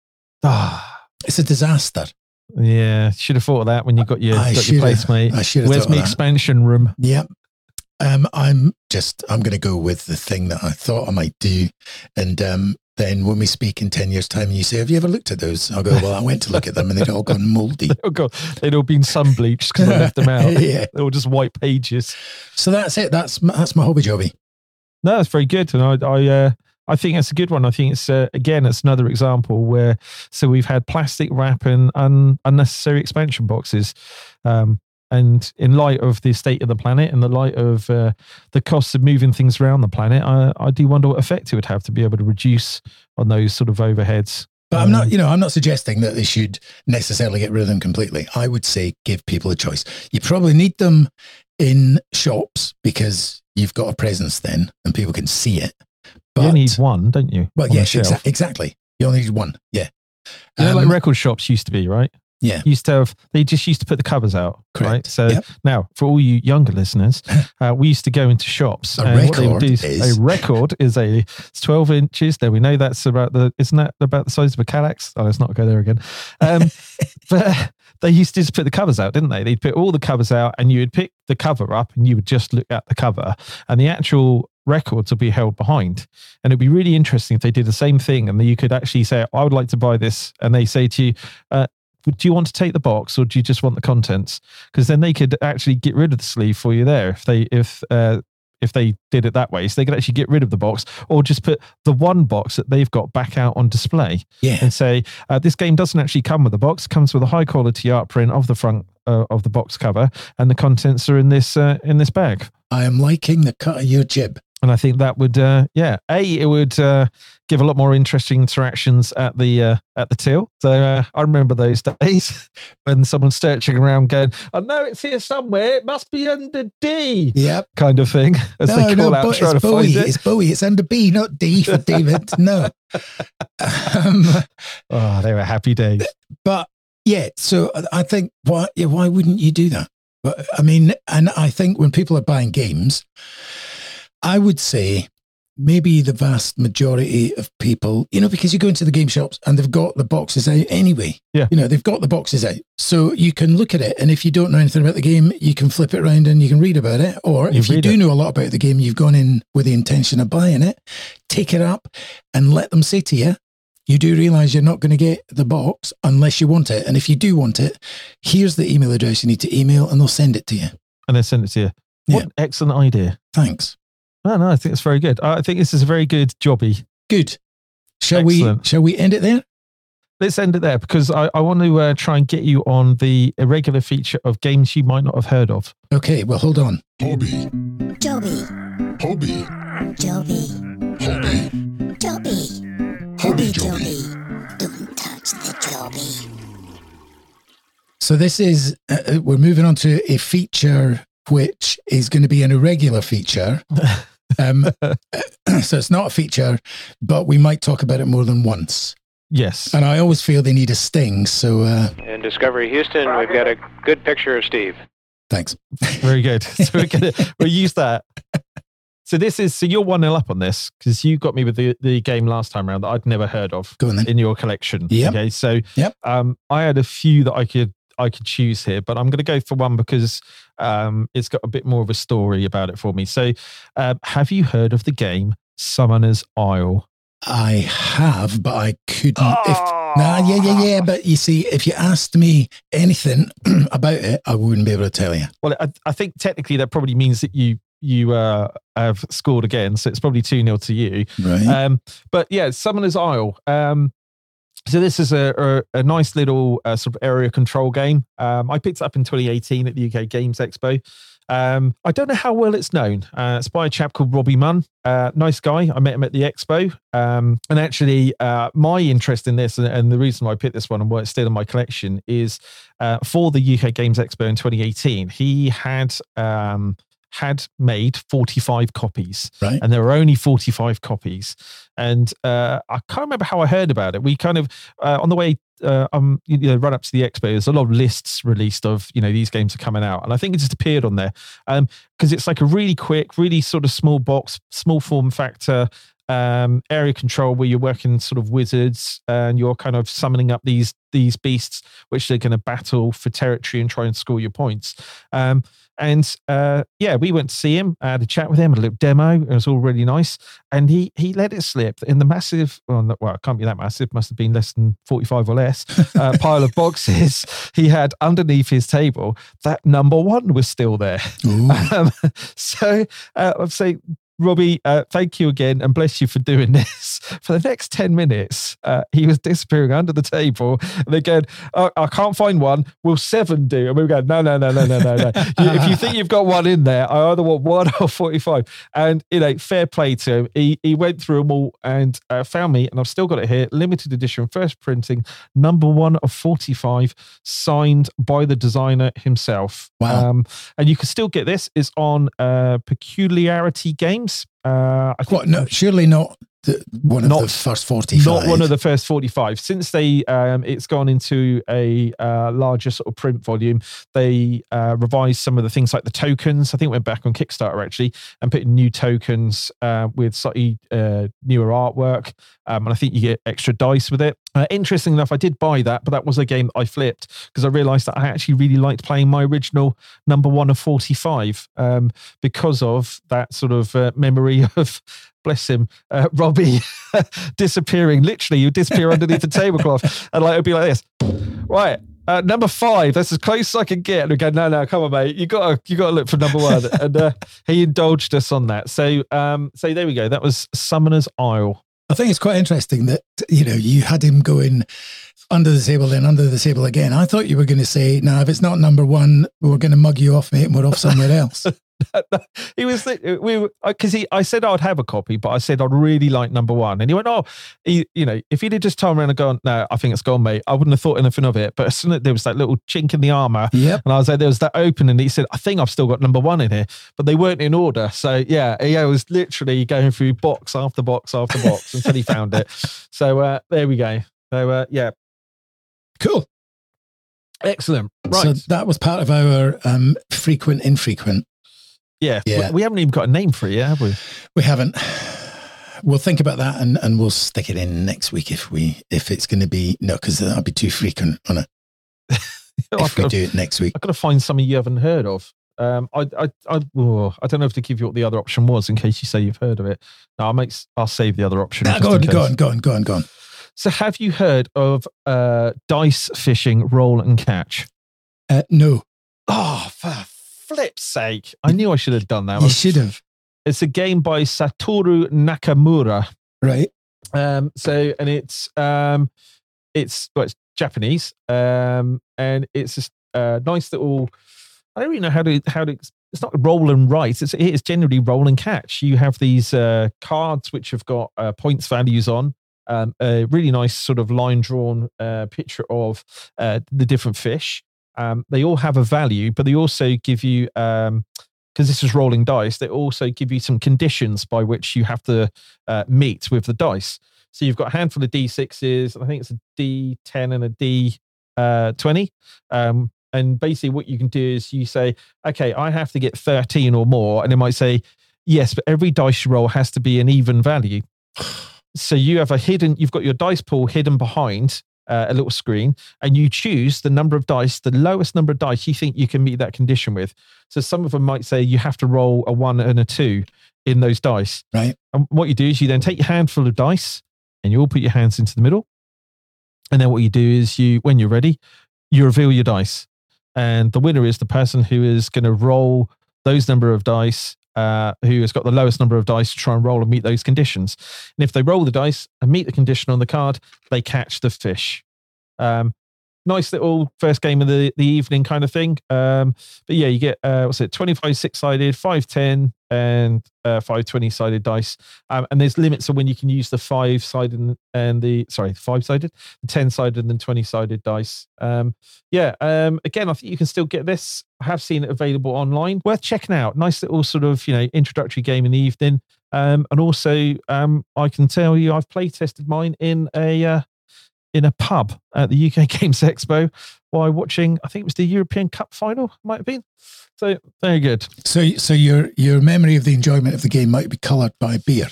Ah, it's a disaster. Yeah, should have thought of that when you got your I got your place, mate. I should have. Where's my expansion room? Yep. Um, I'm just I'm going to go with the thing that I thought I might do, and um, then when we speak in ten years' time, and you say, "Have you ever looked at those?" I'll go, "Well, I went to look at them, and they'd all gone mouldy. Oh god, they'd all been sun bleached because I left them out. Yeah, they were just white pages." So that's it. That's that's my hobby jobby. No, that's very good, and I I uh, I think that's a good one. I think it's uh, again, it's another example where so we've had plastic wrap and un, unnecessary expansion boxes. Um, And in light of the state of the planet and the light of uh, the costs of moving things around the planet, I, I do wonder what effect it would have to be able to reduce on those sort of overheads. But um, I'm not, you know, I'm not suggesting that they should necessarily get rid of them completely. I would say give people a choice. You probably need them in shops because you've got a presence then and people can see it. But, you need one, don't you? Well, yes, exa- exactly. You only need one. Yeah. You know, um, like record shops used to be, right? Yeah. Used to have, they just used to put the covers out, Correct. right? So yep. now, for all you younger listeners, uh, we used to go into shops. A and record what they would do is, is... A record is a it's twelve inches. There, we know that's about the, isn't that about the size of a Kallax? Oh, let's not go there again. Um, but they used to just put the covers out, didn't they? They'd put all the covers out and you would pick the cover up and you would just look at the cover and the actual records will be held behind. And it'd be really interesting if they did the same thing and you could actually say, I would like to buy this. And they say to you, uh, do you want to take the box or do you just want the contents? Because then they could actually get rid of the sleeve for you there if they if uh, if they did it that way. So they could actually get rid of the box or just put the one box that they've got back out on display. Yeah. And say, uh, this game doesn't actually come with a box. It comes with a high quality art print of the front uh, of the box cover and the contents are in this uh, in this bag. I am liking the cut of your jib. And I think that would, uh, yeah, A, it would uh, give a lot more interesting interactions at the uh, at the till. So uh, I remember those days when someone's searching around going, I know it's here somewhere, it must be under D. Yep. Kind of thing. As no, they call no, out trying to Bowie. find it. It's Bowie. It's under B, not D for David. No. Um, oh, they were happy days. But yeah, so I think, why, yeah, why wouldn't you do that? But I mean, and I think when people are buying games, I would say maybe the vast majority of people, you know, because you go into the game shops and they've got the boxes out anyway. Yeah. You know, they've got the boxes out. So you can look at it. And if you don't know anything about the game, you can flip it around and you can read about it. Or You if you read do it. know a lot about the game, you've gone in with the intention of buying it, take it up and let them say to you, you do realize you're not going to get the box unless you want it. And if you do want it, here's the email address you need to email and they'll send it to you. And they send it to you. What Yeah. an excellent idea. Thanks. No, no, I think it's very good. I think this is a very good jobby. Good. Shall Excellent. we, shall we end it there? Let's end it there because I, I want to uh, try and get you on the irregular feature of games you might not have heard of. Okay, well, hold on. Hobby. Joby. Hobby. Joby. Hobby. Joby. Hobby Joby. Joby. Don't touch the Joby. So this is, uh, we're moving on to a feature which is going to be an irregular feature. Um, so it's not a feature, but we might talk about it more than once. Yes. And I always feel they need a sting. So, uh, In Discovery Houston, we've got a good picture of Steve. thanks. Very good. So we're gonna we'll use that. So this is so you're one nil up on this because you got me with the, the game last time around that I'd never heard of Go on then. in your collection. Yep. Okay. So Yep. um, I had a few that I could I could choose here, but I'm going to go for one because um, it's got a bit more of a story about it for me. So, um, have you heard of the game Summoner's Isle? I have, but I couldn't. Oh. If, nah, yeah, yeah, yeah. But you see, if you asked me anything about it, I wouldn't be able to tell you. Well, I, I think technically that probably means that you you uh, have scored again, so it's probably two nil to you. Right. Um, but yeah, Summoner's Isle. Um, so this is a, a, a nice little uh, sort of area control game. Um, I picked it up in twenty eighteen at the U K Games Expo. Um, I don't know how well it's known. Uh, it's by a chap called Robbie Munn. Uh, nice guy. I met him at the expo. Um, and actually, uh, my interest in this and, and the reason why I picked this one and why it's still in my collection is uh, for the U K Games Expo in twenty eighteen, he had um, had made forty-five copies. Right. And there were only forty-five copies. And uh, I can't remember how I heard about it. We kind of, uh, on the way Uh, um, you know, run up to the expo, there's a lot of lists released of, you know, these games are coming out. And I think it just appeared on there um, because it's like a really quick, really sort of small box, small form factor um, area control where you're working sort of wizards and you're kind of summoning up these these beasts, which they're going to battle for territory and try and score your points. Um, and uh, yeah, we went to see him, I had a chat with him, a little demo. It was all really nice. And he he let it slip in the massive, well, no, well, it can't be that massive, must have been less than forty-five or less, uh, pile of boxes. He had underneath his table, that number one was still there. Um, so uh, I'd say, Robbie, uh, thank you again and bless you for doing this. For the next ten minutes, uh, he was disappearing under the table. And they're going, oh, I can't find one. Will seven do? And we were going, no, no, no, no, no, no, no. If you think you've got one in there, I either want one or forty-five. And, you know, fair play to him. He, he went through them all and uh, found me, and I've still got it here, limited edition, first printing, number one of forty-five, signed by the designer himself. Wow. Um, and you can still get this. It's on uh, Peculiarity Games. Uh, I think, What? No, surely not the, one of Not- the first forty-five. not one of the first forty-five. Since they, um, it's gone into a uh, larger sort of print volume. They uh, revised some of the things like the tokens. I think went back on Kickstarter actually and put in new tokens uh, with slightly uh, newer artwork. Um, and I think you get extra dice with it. Uh, interesting enough, I did buy that, but that was a game that I flipped because I realised that I actually really liked playing my original number one of forty-five um, because of that sort of uh, memory of, bless him, uh, Robbie disappearing. Literally, you disappear underneath the tablecloth, and like it'd be like this, right? Uh, number five. That's as close as I can get. And we go, no, no, come on, mate. You got to, you got to look for number one. And uh, he indulged us on that. So, um, so there we go. That was Summoner's Isle. I think it's quite interesting that, you know, you had him going under the table, then under the table again. I thought you were going to say, no, if it's not number one, we're going to mug you off, mate, and we're off somewhere else. He was we were because he I said I'd have a copy, but I said I'd really like number one, and he went, oh, he, you know, if he'd have just turned around and gone, no, I think it's gone, mate, I wouldn't have thought anything of it. But as soon as there was that little chink in the armor, Yep. and I was like, there was that open, and he said, I think I've still got number one in here, but they weren't in order. So yeah, he was literally going through box after box after box until he found it. So uh, there we go. So uh, yeah, Cool. excellent. Right. So that was part of our um, frequent, infrequent. Yeah, Yeah. We, we haven't even got a name for it yet, have we? We haven't. We'll think about that and, and we'll stick it in next week if we if it's going to be no, because that'll be too frequent on it. I've If we got, do it next week. I've got to find something you haven't heard of. Um, I, I, I, oh, I don't know if to give you what the other option was in case you say you've heard of it. No, I'll make, I'll save the other option. Nah, just go in on, go case. on, go on, go on, go on. So, have you heard of uh, dice fishing roll and catch? Uh, no, Oh, for flip's sake! I knew I should have done that. you should have. It's a game by Satoru Nakamura. Right. Um, so, and it's um, it's well, it's Japanese, um, and it's just a nice little. I don't really know how to how to. It's not roll and write. It's it's generally roll and catch. You have these uh, cards which have got uh, points values on. Um, a really nice sort of line drawn uh, picture of uh, the different fish. Um, they all have a value, but they also give you, um, because this is rolling dice, they also give you some conditions by which you have to uh, meet with the dice. So you've got a handful of D sixes, I think it's a D ten and a D twenty. Um, and basically what you can do is you say, okay, I have to get thirteen or more. And it might say, yes, but every dice you roll has to be an even value. So you have a hidden, you've got your dice pool hidden behind uh, a little screen, and you choose the number of dice, the lowest number of dice you think you can meet that condition with. So some of them might say you have to roll a one and a two in those dice. Right. And what you do is you then take your handful of dice and you all put your hands into the middle. And then what you do is you, when you're ready, you reveal your dice. And the winner is the person who is going to roll those number of dice, uh, who has got the lowest number of dice to try and roll and meet those conditions. And if they roll the dice and meet the condition on the card, they catch the fish. Um, nice little first game of the, the evening kind of thing. Um, but yeah, you get, uh, what's it, twenty-five six-sided, five ten, and uh, five twenty-sided dice. Um, and there's limits on when you can use the five-sided and the, sorry, five-sided, the ten-sided and then twenty-sided dice. Um, yeah, um, again, I think you can still get this. I have seen it available online. Worth checking out. Nice little sort of, you know, introductory game in the evening. Um, and also, um, I can tell you I've play tested mine in a, uh, in a pub at the U K Games Expo while watching, I think it was the European Cup final, might have been. So very good. So, so your your memory of the enjoyment of the game might be coloured by beer.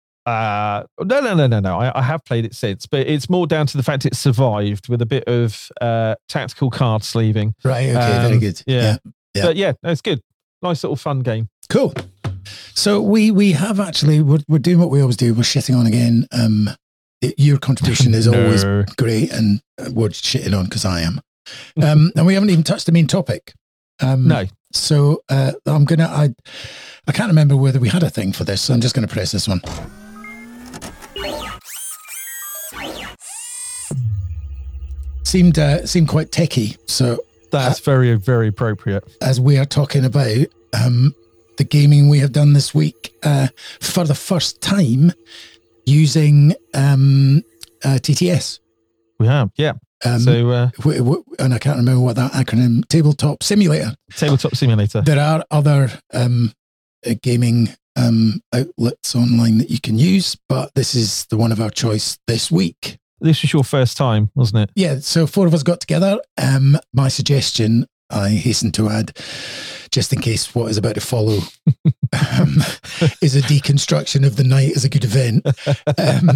Uh, no, no, no, no, no. I, I have played it since, but it's more down to the fact it survived with a bit of uh, tactical card sleeving. Right. Okay. Um, very good. Yeah. Yeah. yeah. But yeah, no, it's good. Nice little fun game. Cool. So we we have actually we're we're doing what we always do. We're shitting on again. Um, it, your contribution is No. always great, and we're shitting on because I am. Um, and we haven't even touched the main topic. Um, No. So uh, I'm gonna. I I can't remember whether we had a thing for this, so I'm just gonna press this one. Seemed uh, seemed quite techie. So That's very, very appropriate. as we are talking about um, the gaming we have done this week uh, for the first time using um, uh, T T S. We have, yeah. Um, so, uh, w- w- and I can't remember what that acronym, Tabletop Simulator. Tabletop Simulator. There are other um, uh, gaming um, outlets online that you can use, but this is the one of our choice this week. This was your first time, wasn't it? Yeah, so four of us got together. Um, my suggestion, I hasten to add, just in case what is about to follow um, is a deconstruction of the night as a good event. Um,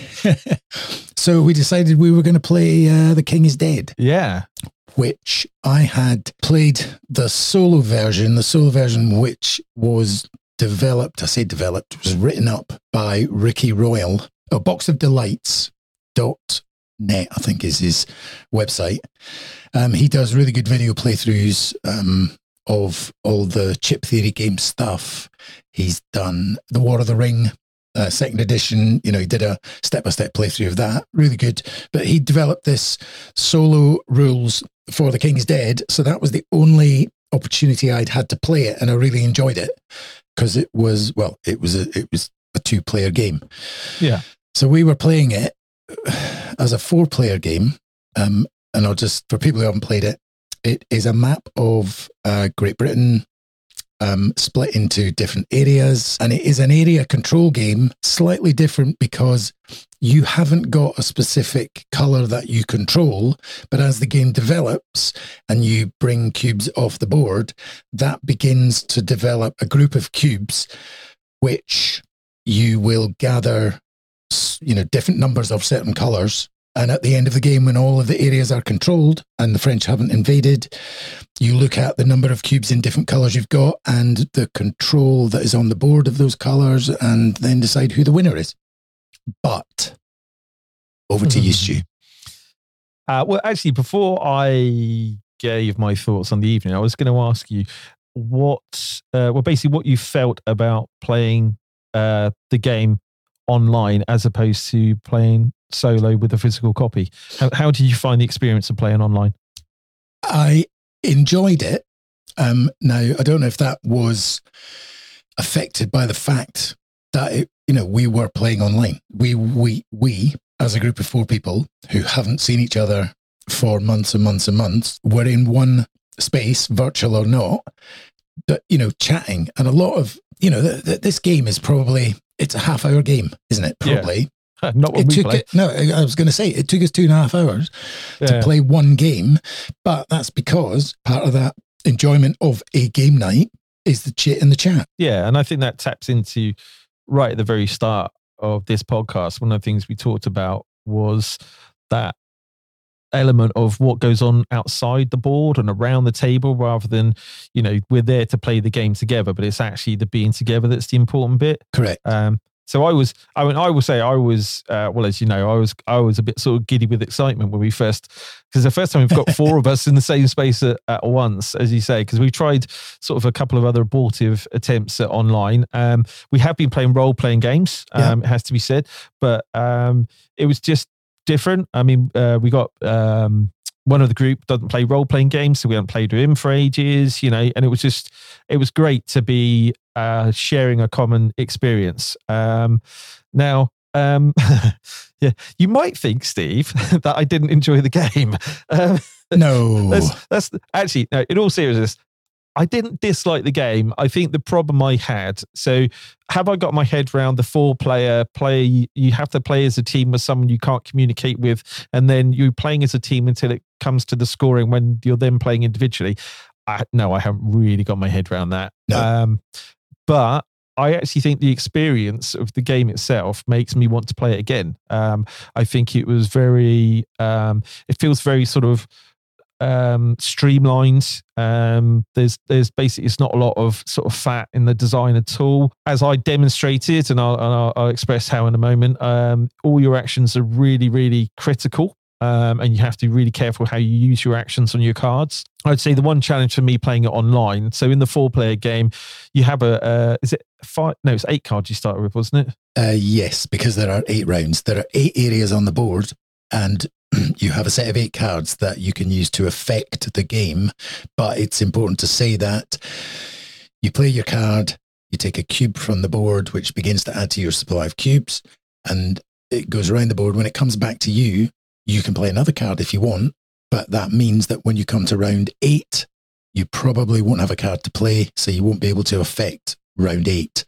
so we decided we were going to play uh, The King is Dead. Yeah. Which I had played the solo version, the solo version which was developed, I say developed, was written up by Ricky Royal, a box of delights dot net, I think is his website. Um, he does really good video playthroughs um, of all the chip theory game stuff. He's done the War of the Ring uh, second edition. You know, he did a step-by-step playthrough of that. Really good. But he developed this solo rules for The King's Dead. So that was the only opportunity I'd had to play it. And I really enjoyed it because it was, well, it was a, it was a two-player game. Yeah. So we were playing it as a four-player game. Um, and I'll just, for people who haven't played it, it is a map of uh, Great Britain um, split into different areas. And it is an area control game, slightly different because you haven't got a specific color that you control. But as the game develops and you bring cubes off the board, that begins to develop a group of cubes, which you will gather, you know, different numbers of certain colors. And at the end of the game, when all of the areas are controlled and the French haven't invaded, you look at the number of cubes in different colors you've got and the control that is on the board of those colors, and then decide who the winner is. But over to you, Stu. Uh, well, actually, before I gave my thoughts on the evening, I was going to ask you what, uh, well, basically what you felt about playing uh, the game online as opposed to playing solo with a physical copy. How, how did you find the experience of playing online? I enjoyed it. Um, now, I don't know if that was affected by the fact that, it, you know, we were playing online. We, we, we, as a group of four people who haven't seen each other for months and months and months were in one space, virtual or not, but, you know, chatting. And a lot of, you know, th- th- this game is probably, it's a half hour game, isn't it? Probably. Yeah. Not when it we took play. It, no, I was going to say, it took us two and a half hours Yeah. to play one game, but that's because part of that enjoyment of a game night is the chit in the chat. Yeah, and I think that taps into right at the very start of this podcast. One of the things we talked about was that element of what goes on outside the board and around the table, rather than, you know, we're there to play the game together, but it's actually the being together that's the important bit. Correct. Um, so I was, I mean, I will say I was, uh, well, as you know, I was, I was a bit sort of giddy with excitement when we first, because the first time we've got four of us in the same space at, at once, as you say, because we tried sort of a couple of other abortive attempts at online. Um, we have been playing role-playing games, um, yeah. It has to be said, but um, it was just different. I mean, uh, we got um, one of the group doesn't play role-playing games, so we haven't played with him for ages, you know, and it was just, it was great to be uh, sharing a common experience. Um, now, um, yeah, you might think, Steve, that I didn't enjoy the game. Um, no, that's, that's actually, no, in all seriousness, I didn't dislike the game. I think the problem I had, so have I got my head around the four player play? You have to play as a team with someone you can't communicate with, and then you're playing as a team until it comes to the scoring when you're then playing individually. I, no, I haven't really got my head around that. No. Um, but I actually think the experience of the game itself makes me want to play it again. Um, I think it was very, um, it feels very sort of, um streamlined. Um there's there's basically, it's not a lot of sort of fat in the design at all, as I demonstrated, and I'll, and I'll, I'll express how in a moment. Um all your actions are really really critical, um and you have to be really careful how you use your actions on your cards. I'd say the one challenge for me playing it online, so in the four player game you have a uh is it five no it's eight cards you started with, wasn't it? Uh yes, because there are eight rounds, there are eight areas on the board, and you have a set of eight cards that you can use to affect the game. But it's important to say that you play your card, you take a cube from the board, which begins to add to your supply of cubes, and it goes around the board. When it comes back to you, you can play another card if you want, but that means that when you come to round eight, you probably won't have a card to play, so you won't be able to affect round eight.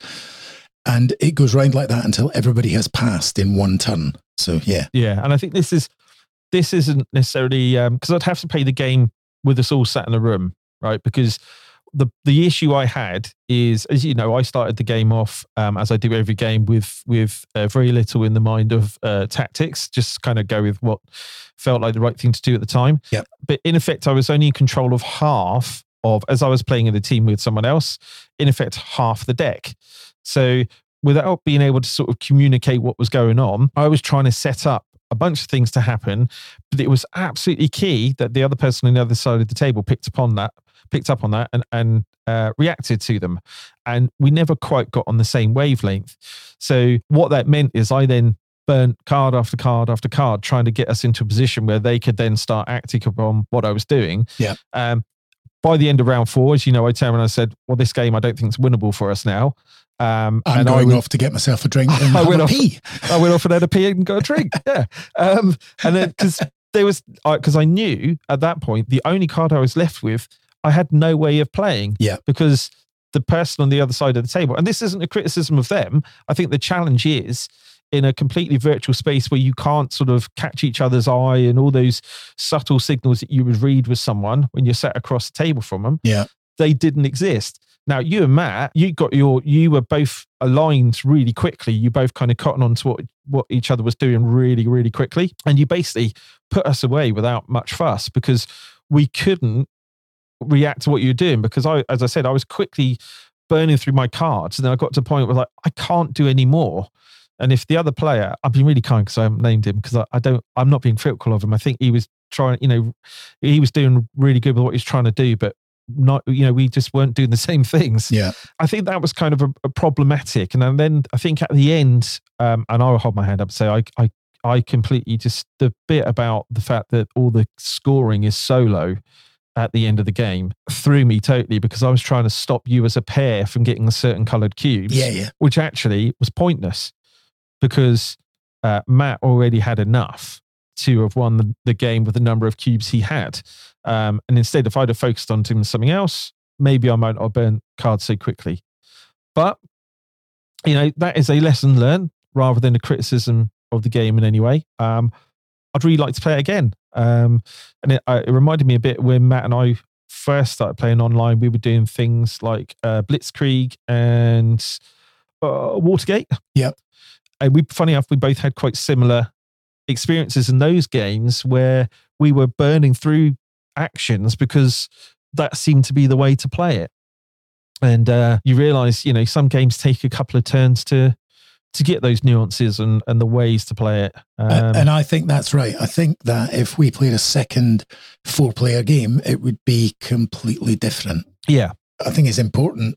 And it goes round like that until everybody has passed in one turn. So yeah. Yeah, and I think this is This isn't necessarily because um, I'd have to play the game with us all sat in a room, right? Because the the issue I had is, as you know, I started the game off um, as I do every game with with uh, very little in the mind of uh, tactics, just kind of go with what felt like the right thing to do at the time. Yeah. But in effect, I was only in control of half of, as I was playing in the team with someone else, in effect, half the deck. So without being able to sort of communicate what was going on, I was trying to set up a bunch of things to happen, but it was absolutely key that the other person on the other side of the table picked upon that, picked up on that, and and uh, reacted to them. And we never quite got on the same wavelength. So what that meant is I then burnt card after card after card, trying to get us into a position where they could then start acting upon what I was doing. Yeah. Um, by the end of round four, as you know, I turned and I said, well, this game I don't think is winnable for us now. Um, I'm and going I went, off to get myself a drink and I have went a off, pee. I went off and had a pee and got a drink. Yeah. Um, and then because there was, because I, I knew at that point, the only card I was left with, I had no way of playing. Yeah. Because the person on the other side of the table, and this isn't a criticism of them, I think the challenge is in a completely virtual space where you can't sort of catch each other's eye and all those subtle signals that you would read with someone when you're sat across the table from them. Yeah. They didn't exist. Now, you and Matt, you got your, you were both aligned really quickly. You both kind of cotton on to what, what each other was doing really, really quickly. And you basically put us away without much fuss because we couldn't react to what you were doing. Because I, as I said, I was quickly burning through my cards. And then I got to a point where like, I can't do any more. And if the other player, I've been really kind because I haven't named him because I, I don't, I'm not being critical of him. I think he was trying, you know, he was doing really good with what he was trying to do, but not, you know, we just weren't doing the same things. Yeah. I think that was kind of a, a problematic. And then I think at the end, um, and I will hold my hand up and say, I, I, I completely just, the bit about the fact that all the scoring is solo at the end of the game threw me totally because I was trying to stop you as a pair from getting certain coloured cubes. Yeah, yeah. Which actually was pointless because uh, Matt already had enough. to have won the, the game with the number of cubes he had. Um, and instead, if I'd have focused on doing something else, maybe I might not have burnt cards so quickly. But, you know, that is a lesson learned rather than a criticism of the game in any way. Um, I'd really like to play it again. Um, and it, uh, it reminded me a bit when Matt and I first started playing online, we were doing things like uh, Blitzkrieg and uh, Watergate. Yep. And we, funny enough, we both had quite similar experiences in those games where we were burning through actions because that seemed to be the way to play it. And uh, you realize, you know, some games take a couple of turns to to get those nuances and, and the ways to play it. Um, and I think that's right. I think that if we played a second four-player game, it would be completely different. Yeah. I think it's important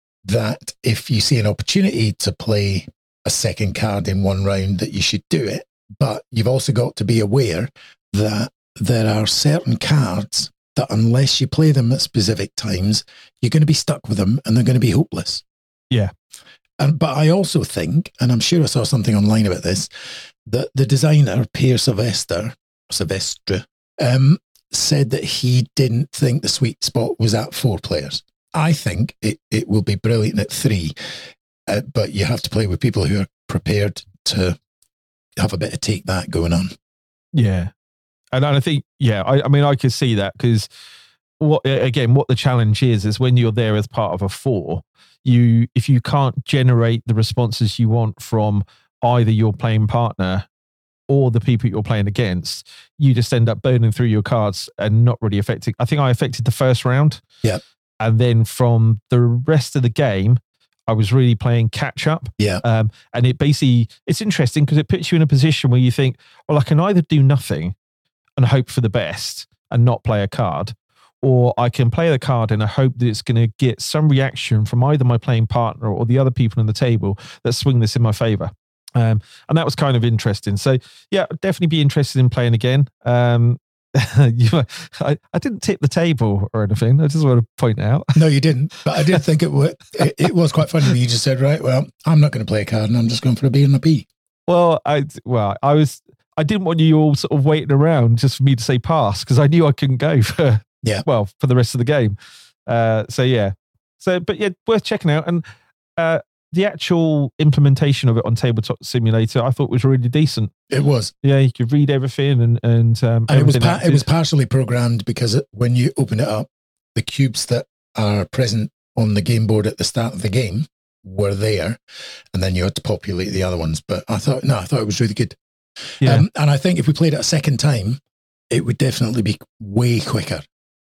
that if you see an opportunity to play a second card in one round, that you should do it. But you've also got to be aware that there are certain cards that unless you play them at specific times, you're going to be stuck with them and they're going to be hopeless. Yeah. And, but I also think, and I'm sure I saw something online about this, that the designer, Pierre Sylvestre, Sylvestre um, said that he didn't think the sweet spot was at four players. I think it, it will be brilliant at three, uh, but you have to play with people who are prepared to have a bit of take that going on. Yeah. And I think, yeah, I, I mean, I could see that because what, again, what the challenge is, is when you're there as part of a four, you, if you can't generate the responses you want from either your playing partner or the people you're playing against, you just end up burning through your cards and not really affecting. I think I affected the first round. Yeah. And then from the rest of the game, I was really playing catch up. Yeah. Um, and it basically, it's interesting because it puts you in a position where you think, well, I can either do nothing and hope for the best and not play a card, or I can play the card and I hope that it's going to get some reaction from either my playing partner or the other people on the table that swing this in my favor. Um, and that was kind of interesting. So yeah, I'd definitely be interested in playing again. Um, you, I, I didn't tip the table or anything. I just want to point out. No, you didn't. But I did think it was, it, it was quite funny when you just said, right, well, I'm not going to play a card and I'm just going for a B and a B. Well, I, well, I was, I didn't want you all sort of waiting around just for me to say pass because I knew I couldn't go for, yeah, well, for the rest of the game. Uh, so yeah, so, but yeah, worth checking out. And uh, the actual implementation of it on Tabletop Simulator, I thought was really decent. It was. Yeah, you could read everything and and, um, and it was pa- it was partially programmed because it, when you open it up, the cubes that are present on the game board at the start of the game were there, and then you had to populate the other ones. But I thought, no, I thought it was really good. Yeah, um, and I think if we played it a second time, it would definitely be way quicker.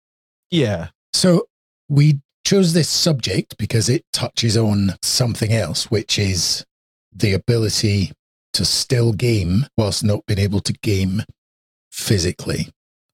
Yeah. So we chose this subject because it touches on something else, which is the ability to still game whilst not being able to game physically.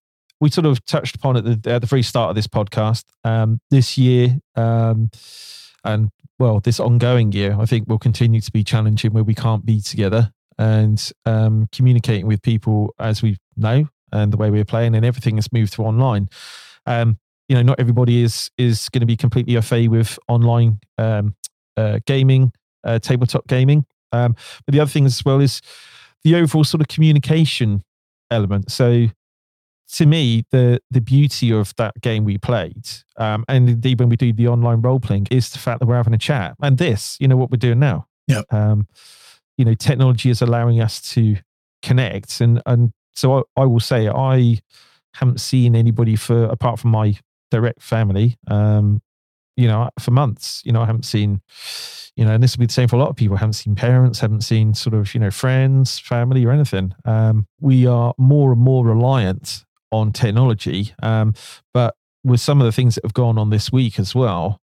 We sort of touched upon it at the, at the very start of this podcast. Um, this year, um, and well, this ongoing year, I think will continue to be challenging where we can't be together and um, communicating with people as we know and the way we're playing, and everything has moved to online. Um, you know, not everybody is is going to be completely au fait with online um, uh, gaming, uh, tabletop gaming. Um, but the other thing as well is the overall sort of communication element. So to me, the the beauty of that game we played, um, and indeed when we do the online role playing, is the fact that we're having a chat. And this, you know, what we're doing now. Yeah. Um, you know, technology is allowing us to connect, and and so I, I will say I haven't seen anybody for apart from my direct family, um, you know, for months. You know, I haven't seen, you know, and this will be the same for a lot of people. I haven't seen parents, haven't seen sort of, you know, friends, family, or anything. Um, we are more and more reliant on technology, um, but with some of the things that have gone on this week as well,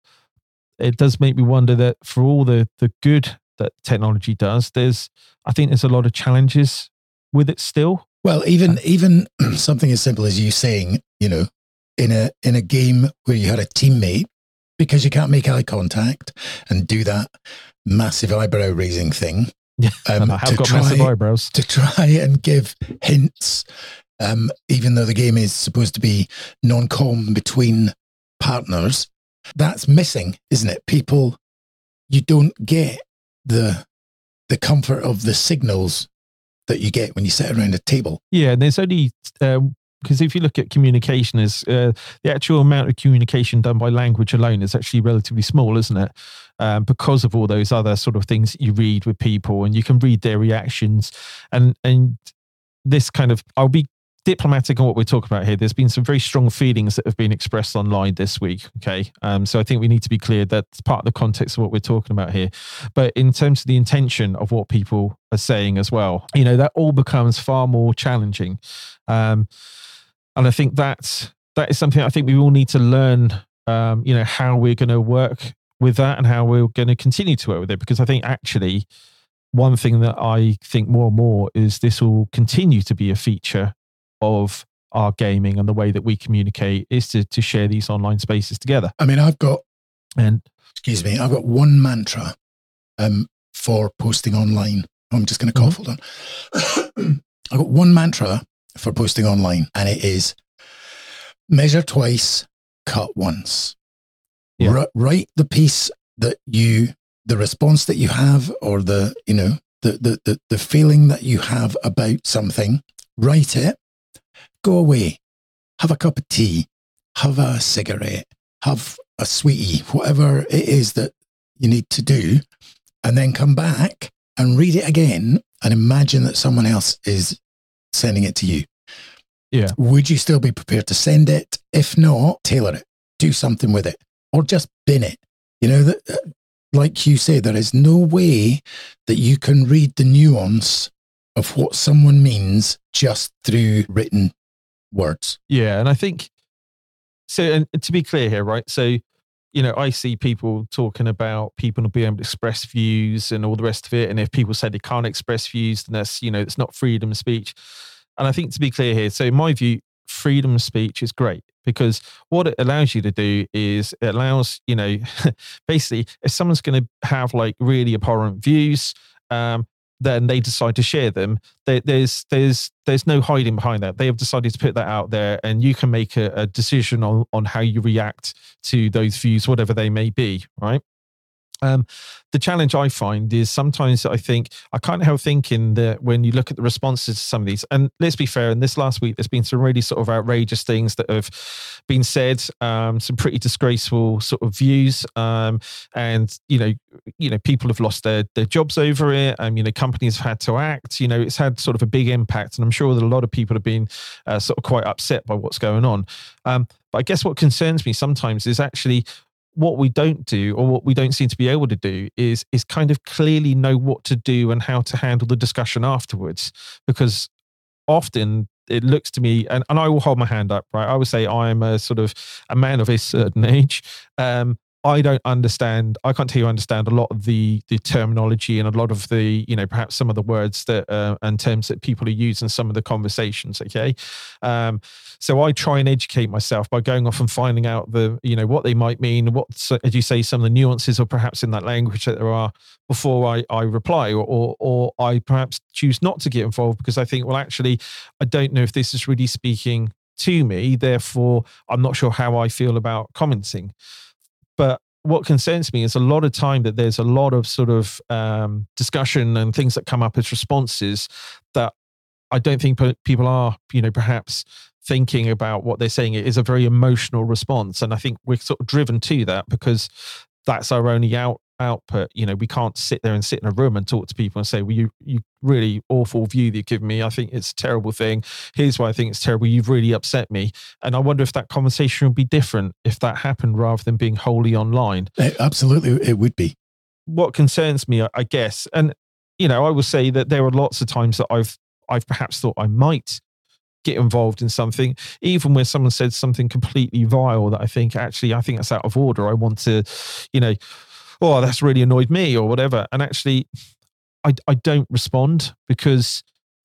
it does make me wonder that for all the the good that technology does, there's, I think there's a lot of challenges with it still. Well, even even something as simple as you saying, you know, in a in a game where you had a teammate, because you can't make eye contact and do that massive eyebrow raising thing. Yeah, um, I have got try, massive eyebrows. To try and give hints, um, even though the game is supposed to be non-com between partners, that's missing, isn't it? People, you don't get the the comfort of the signals that you get when you sit around a table. Yeah, and there's only um, because if you look at communication, is uh, the actual amount of communication done by language alone is actually relatively small, isn't it? Um, because of all those other sort of things that you read with people, and you can read their reactions, and and this kind of, I'll be diplomatic on what we're talking about here. There's been some very strong feelings that have been expressed online this week. Okay. Um, so I think we need to be clear that's part of the context of what we're talking about here. But in terms of the intention of what people are saying as well, you know, that all becomes far more challenging. Um, and I think that's, that is something I think we all need to learn, um, you know, how we're going to work with that and how we're going to continue to work with it. Because I think actually one thing that I think more and more is this will continue to be a feature of our gaming and the way that we communicate is to to share these online spaces together. I mean, I've got, and excuse me, I've got one mantra um, for posting online. I'm just going to cough, mm-hmm. hold on. I've got one mantra for posting online, and it is measure twice, cut once. Yeah. R- write the piece that you, the response that you have, or the, you know, the, the, the, the feeling that you have about something, write it. Go away, have a cup of tea, have a cigarette, have a sweetie, whatever it is that you need to do, and then come back and read it again and imagine that someone else is sending it to you. Yeah. Would you still be prepared to send it? If not, tailor it, do something with it, or just bin it. You know, that, like you say, there is no way that you can read the nuance of what someone means just through written words. Yeah, and I think so. And to be clear here, right? So, you know, I see people talking about people not being able to express views and all the rest of it. And if people say they can't express views, then that's, you know, it's not freedom of speech. And I think to be clear here, so in my view, freedom of speech is great because what it allows you to do is it allows, you know, basically, if someone's going to have like really abhorrent views, um, then they decide to share them. There, there's there's there's no hiding behind that. They have decided to put that out there, and you can make a, a decision on on how you react to those views, whatever they may be, right? Um, the challenge I find is sometimes I think I can't help thinking that when you look at the responses to some of these, and let's be fair, in this last week, there's been some really sort of outrageous things that have been said, um, some pretty disgraceful sort of views, um, and you know, you know, people have lost their their jobs over it, and you know, companies have had to act. You know, it's had sort of a big impact, and I'm sure that a lot of people have been uh, sort of quite upset by what's going on. Um, but I guess what concerns me sometimes is actually what we don't do, or what we don't seem to be able to do, is is kind of clearly know what to do and how to handle the discussion afterwards. Because often it looks to me, and, and I will hold my hand up, right? I would say I am a sort of a man of a certain age. Um, I don't understand, I can't tell you I understand a lot of the the terminology and a lot of the, you know, perhaps some of the words that uh, and terms that people are using in some of the conversations, okay? Um, so I try and educate myself by going off and finding out the, you know, what they might mean, what, as you say, some of the nuances or perhaps in that language that there are before I, I reply, or, or or I perhaps choose not to get involved because I think, well, actually, I don't know if this is really speaking to me, therefore I'm not sure how I feel about commenting. But what concerns me is a lot of time that there's a lot of sort of um, discussion and things that come up as responses that I don't think people are, you know, perhaps thinking about what they're saying. It is a very emotional response. And I think we're sort of driven to that because that's our only out output. You know, we can't sit there and sit in a room and talk to people and say, well, you, you really awful view that you've given me. I think it's a terrible thing. Here's why I think it's terrible. You've really upset me. And I wonder if that conversation would be different if that happened rather than being wholly online. Absolutely, it would be. What concerns me, I guess, and, you know, I will say that there are lots of times that I've, I've perhaps thought I might get involved in something, even when someone said something completely vile that I think, actually, I think that's out of order. I want to, you know, oh, that's really annoyed me or whatever. And actually, I, I don't respond because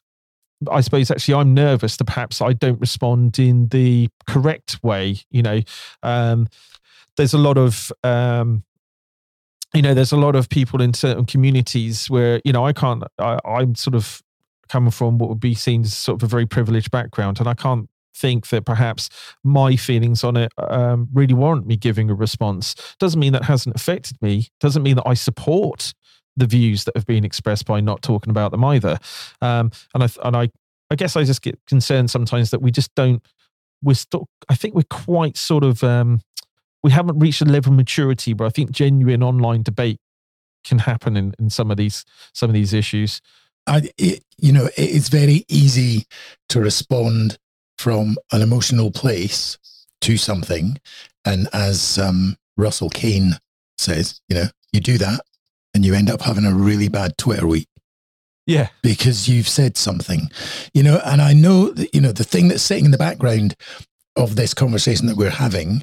I suppose actually I'm nervous that perhaps I don't respond in the correct way. You know, um, there's a lot of, um, you know, there's a lot of people in certain communities where, you know, I can't, I, I'm sort of coming from what would be seen as sort of a very privileged background, and I can't think that perhaps my feelings on it um, really warrant me giving a response. Doesn't mean that hasn't affected me. Doesn't mean that I support the views that have been expressed by not talking about them either. Um, and I and I, I guess I just get concerned sometimes that we just don't. We're still. I think we're quite sort of. Um, we haven't reached a level of maturity, but I think genuine online debate can happen in, in some of these some of these issues. I, it, you know, it's very easy to respond from an emotional place to something, and as um, Russell Kane says, you know, you do that. And you end up having a really bad Twitter week. Yeah. Because you've said something, you know, and I know that, you know, the thing that's sitting in the background of this conversation that we're having,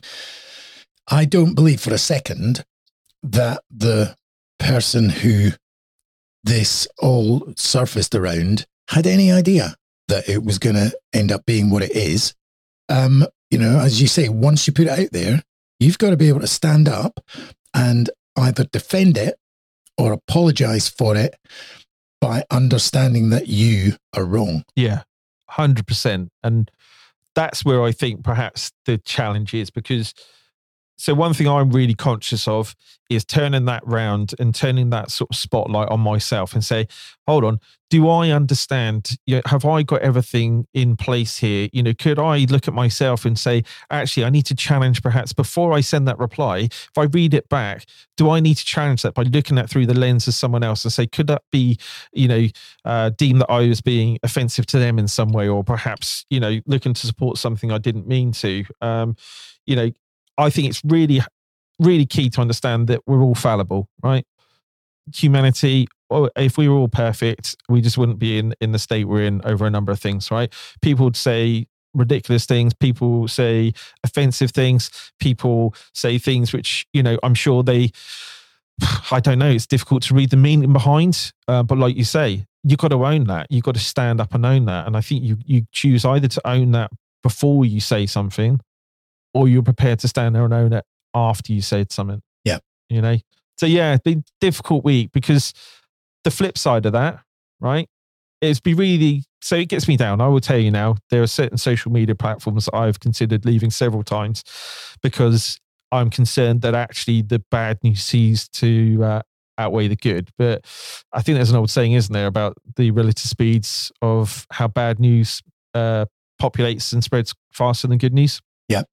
I don't believe for a second that the person who this all surfaced around had any idea that it was going to end up being what it is. Um, you know, as you say, once you put it out there, you've got to be able to stand up and either defend it or apologize for it by understanding that you are wrong. Yeah, one hundred percent. And that's where I think perhaps the challenge is, because so one thing I'm really conscious of is turning that round and turning that sort of spotlight on myself and say, hold on, do I understand? You know, have I got everything in place here? You know, could I look at myself and say, actually, I need to challenge perhaps before I send that reply, if I read it back, do I need to challenge that by looking at through the lens of someone else and say, could that be, you know, uh, deem that I was being offensive to them in some way, or perhaps, you know, looking to support something I didn't mean to? Um, you know, I think it's really, really key to understand that we're all fallible, right? Humanity, if we were all perfect, we just wouldn't be in, in the state we're in over a number of things, right? People would say ridiculous things. People say offensive things. People say things which, you know, I'm sure they, I don't know, it's difficult to read the meaning behind. Uh, but like you say, you've got to own that. You've got to stand up and own that. And I think you you choose either to own that before you say something, or you're prepared to stand there and own it after you said something. Yeah. You know? So yeah, it's been a difficult week, because the flip side of that, right, is be really, so it gets me down. I will tell you now, there are certain social media platforms that I've considered leaving several times because I'm concerned that actually the bad news seems to uh, outweigh the good. But I think there's an old saying, isn't there, about the relative speeds of how bad news uh, populates and spreads faster than good news. Yeah.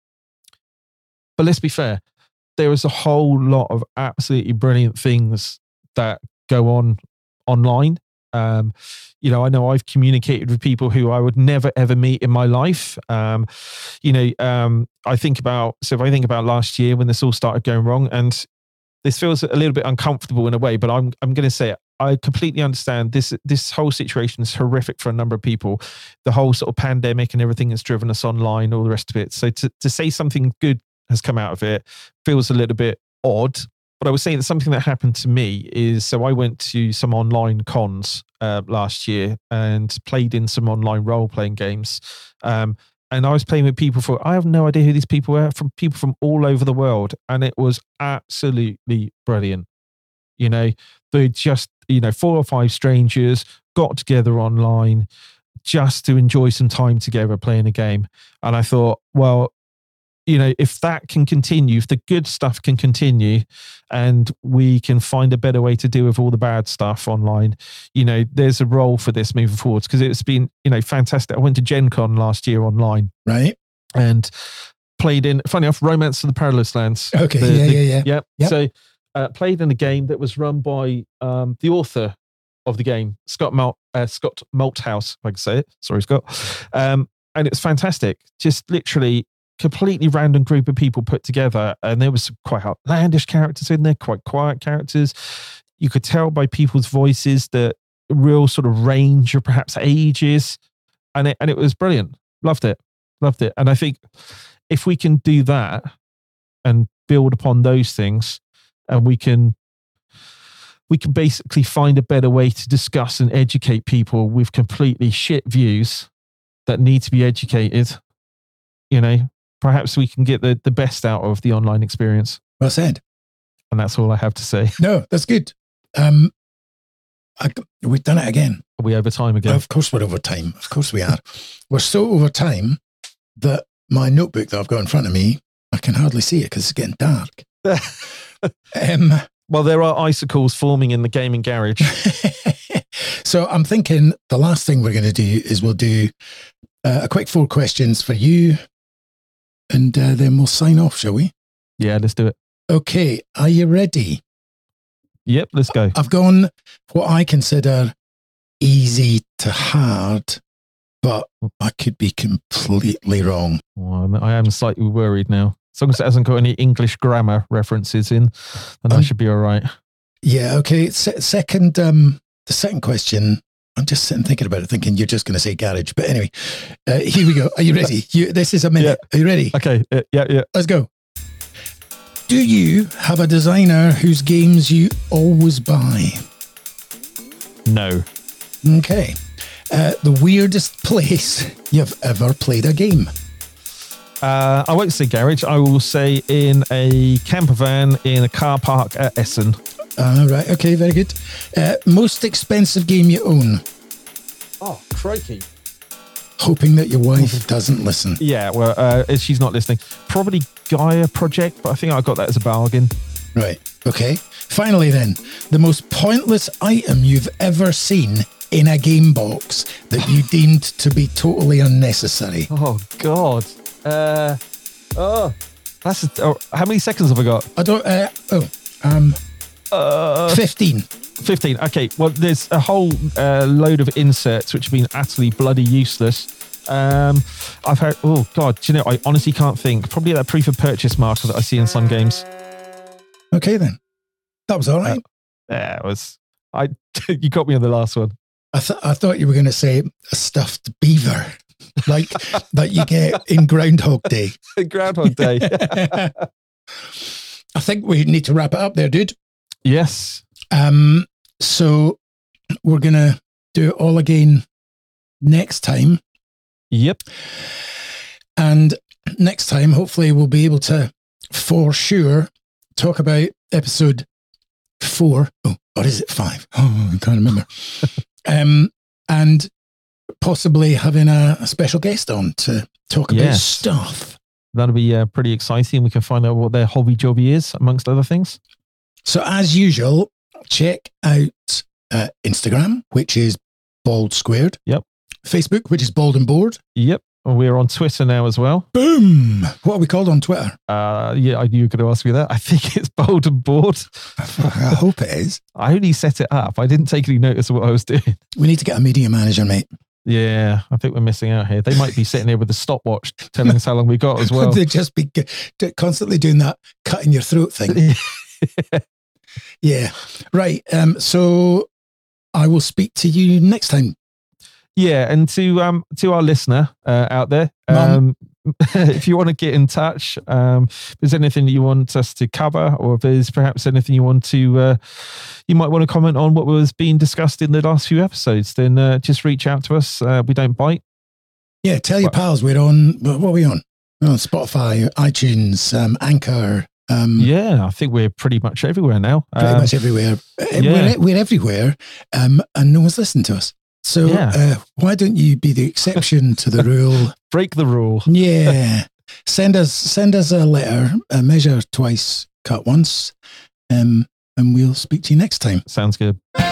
But let's be fair, there is a whole lot of absolutely brilliant things that go on online. Um, you know, I know I've communicated with people who I would never ever meet in my life. Um, you know, um, I think about, so if I think about last year when this all started going wrong, and this feels a little bit uncomfortable in a way, but I'm I'm going to say it. I completely understand this. This whole situation is horrific for a number of people. The whole sort of pandemic and everything that's driven us online, all the rest of it. So to to say something good has come out of it feels a little bit odd. But I was saying that something that happened to me is, so I went to some online cons uh, last year and played in some online role-playing games. Um, and I was playing with people for, I have no idea who these people were, from people from all over the world. And it was absolutely brilliant. You know, they just, you know, four or five strangers got together online just to enjoy some time together playing a game. And I thought, well, you know, if that can continue, if the good stuff can continue and we can find a better way to deal with all the bad stuff online, you know, there's a role for this moving forwards, because it's been, you know, fantastic. I went to Gen Con last year online. Right. And played in, funny enough, Romance of the Perilous Lands. Okay. The, yeah, the, yeah, yeah, yeah. Yep. So uh, played in a game that was run by um, the author of the game, Scott Malt, uh, Scott Malthouse, if I can say it. Sorry, Scott. Um, and it was fantastic. Just literally completely random group of people put together, and there was some quite outlandish characters in there, quite quiet characters. You could tell by people's voices the real sort of range of perhaps ages, and it and it was brilliant. Loved it, loved it. And I think if we can do that and build upon those things, and we can we can basically find a better way to discuss and educate people with completely shit views that need to be educated, you know, perhaps we can get the, the best out of the online experience. Well said. And that's all I have to say. No, that's good. Um, I, we've done it again. Are we over time again? Of course we're over time. Of course we are. We're so over time that my notebook that I've got in front of me, I can hardly see it because it's getting dark. um, Well, there are icicles forming in the gaming garage. So I'm thinking the last thing we're going to do is we'll do uh, a quick four questions for you, and uh, then we'll sign off, shall we? Yeah, let's do it. Okay, are you ready? Yep, let's go. I've gone what I consider easy to hard, but I could be completely wrong. Well, I'm- I am slightly worried now. As long as it hasn't got any English grammar references in, then Um, I should be all right. Yeah, okay. Se- second, um, the second question, I'm just sitting thinking about it, thinking you're just going to say garage. But anyway, uh, here we go. Are you ready? You, this is a minute. Are you ready? Okay, uh, yeah, yeah. Let's go. Do you have a designer whose games you always buy? No. Okay. Uh, the weirdest place you've ever played a game? Uh, I won't say garage. I will say in a camper van in a car park at Essen. All right. Okay, very good. Uh, most expensive game you own? Oh, crikey. Hoping that your wife doesn't listen. Yeah, well, uh, if she's not listening. Probably Gaia Project, but I think I got that as a bargain. Right. Okay. Finally, then, the most pointless item you've ever seen in a game box that you deemed to be totally unnecessary. Oh, God. Uh, oh, that's a, oh, how many seconds have I got? I don't. Uh, oh, um, Uh, fifteen. fifteen. Okay, well, there's a whole uh, load of inserts which have been utterly bloody useless. Um, I've heard, oh, God, do you know, I honestly can't think. Probably that proof of purchase marker that I see in some games. Okay, then. That was all right. Uh, yeah, it was. I. You got me on the last one. I, th- I thought you were going to say a stuffed beaver, like that you get in Groundhog Day. Groundhog Day. I think we need to wrap it up there, dude. Yes. Um, so we're going to do it all again next time. Yep. And next time, hopefully, we'll be able to, for sure, talk about episode four. Oh, or is it five? Oh, I can't remember. um, and possibly having a, a special guest on to talk about Yes. stuff. That'll be uh, pretty exciting. We can find out what their hobby jobby is, amongst other things. So, as usual, check out uh, Instagram, which is Bald Squared. Yep. Facebook, which is Bald and Board. Yep. We're on Twitter now as well. Boom! What are we called on Twitter? Uh, yeah, I knew you were going to ask me that. I think it's Bold and Board. I hope it is. I only set it up. I didn't take any notice of what I was doing. We need to get a media manager, mate. Yeah, I think we're missing out here. They might be sitting here with a stopwatch telling us how long we got as well. They'd just be g- constantly doing that cutting your throat thing. Yeah. Right. Um, so I will speak to you next time. Yeah, and to um to our listener uh, out there, um, if you want to get in touch, um, if there's anything that you want us to cover, or if there's perhaps anything you want to, uh, you might want to comment on what was being discussed in the last few episodes, then uh, just reach out to us. Uh, we don't bite. Yeah. Tell your pals we're on. What are we on? We're on Spotify, iTunes, um, Anchor. Um, Yeah, I think we're pretty much everywhere now. Pretty Um, much everywhere. Uh, yeah. We're, we're everywhere. Um, and no one's listening to us. So Yeah. uh, why don't you be the exception to the rule? break the rule. Yeah. Send us send us a letter, a measure twice, cut once, um, and we'll speak to you next time. Sounds good.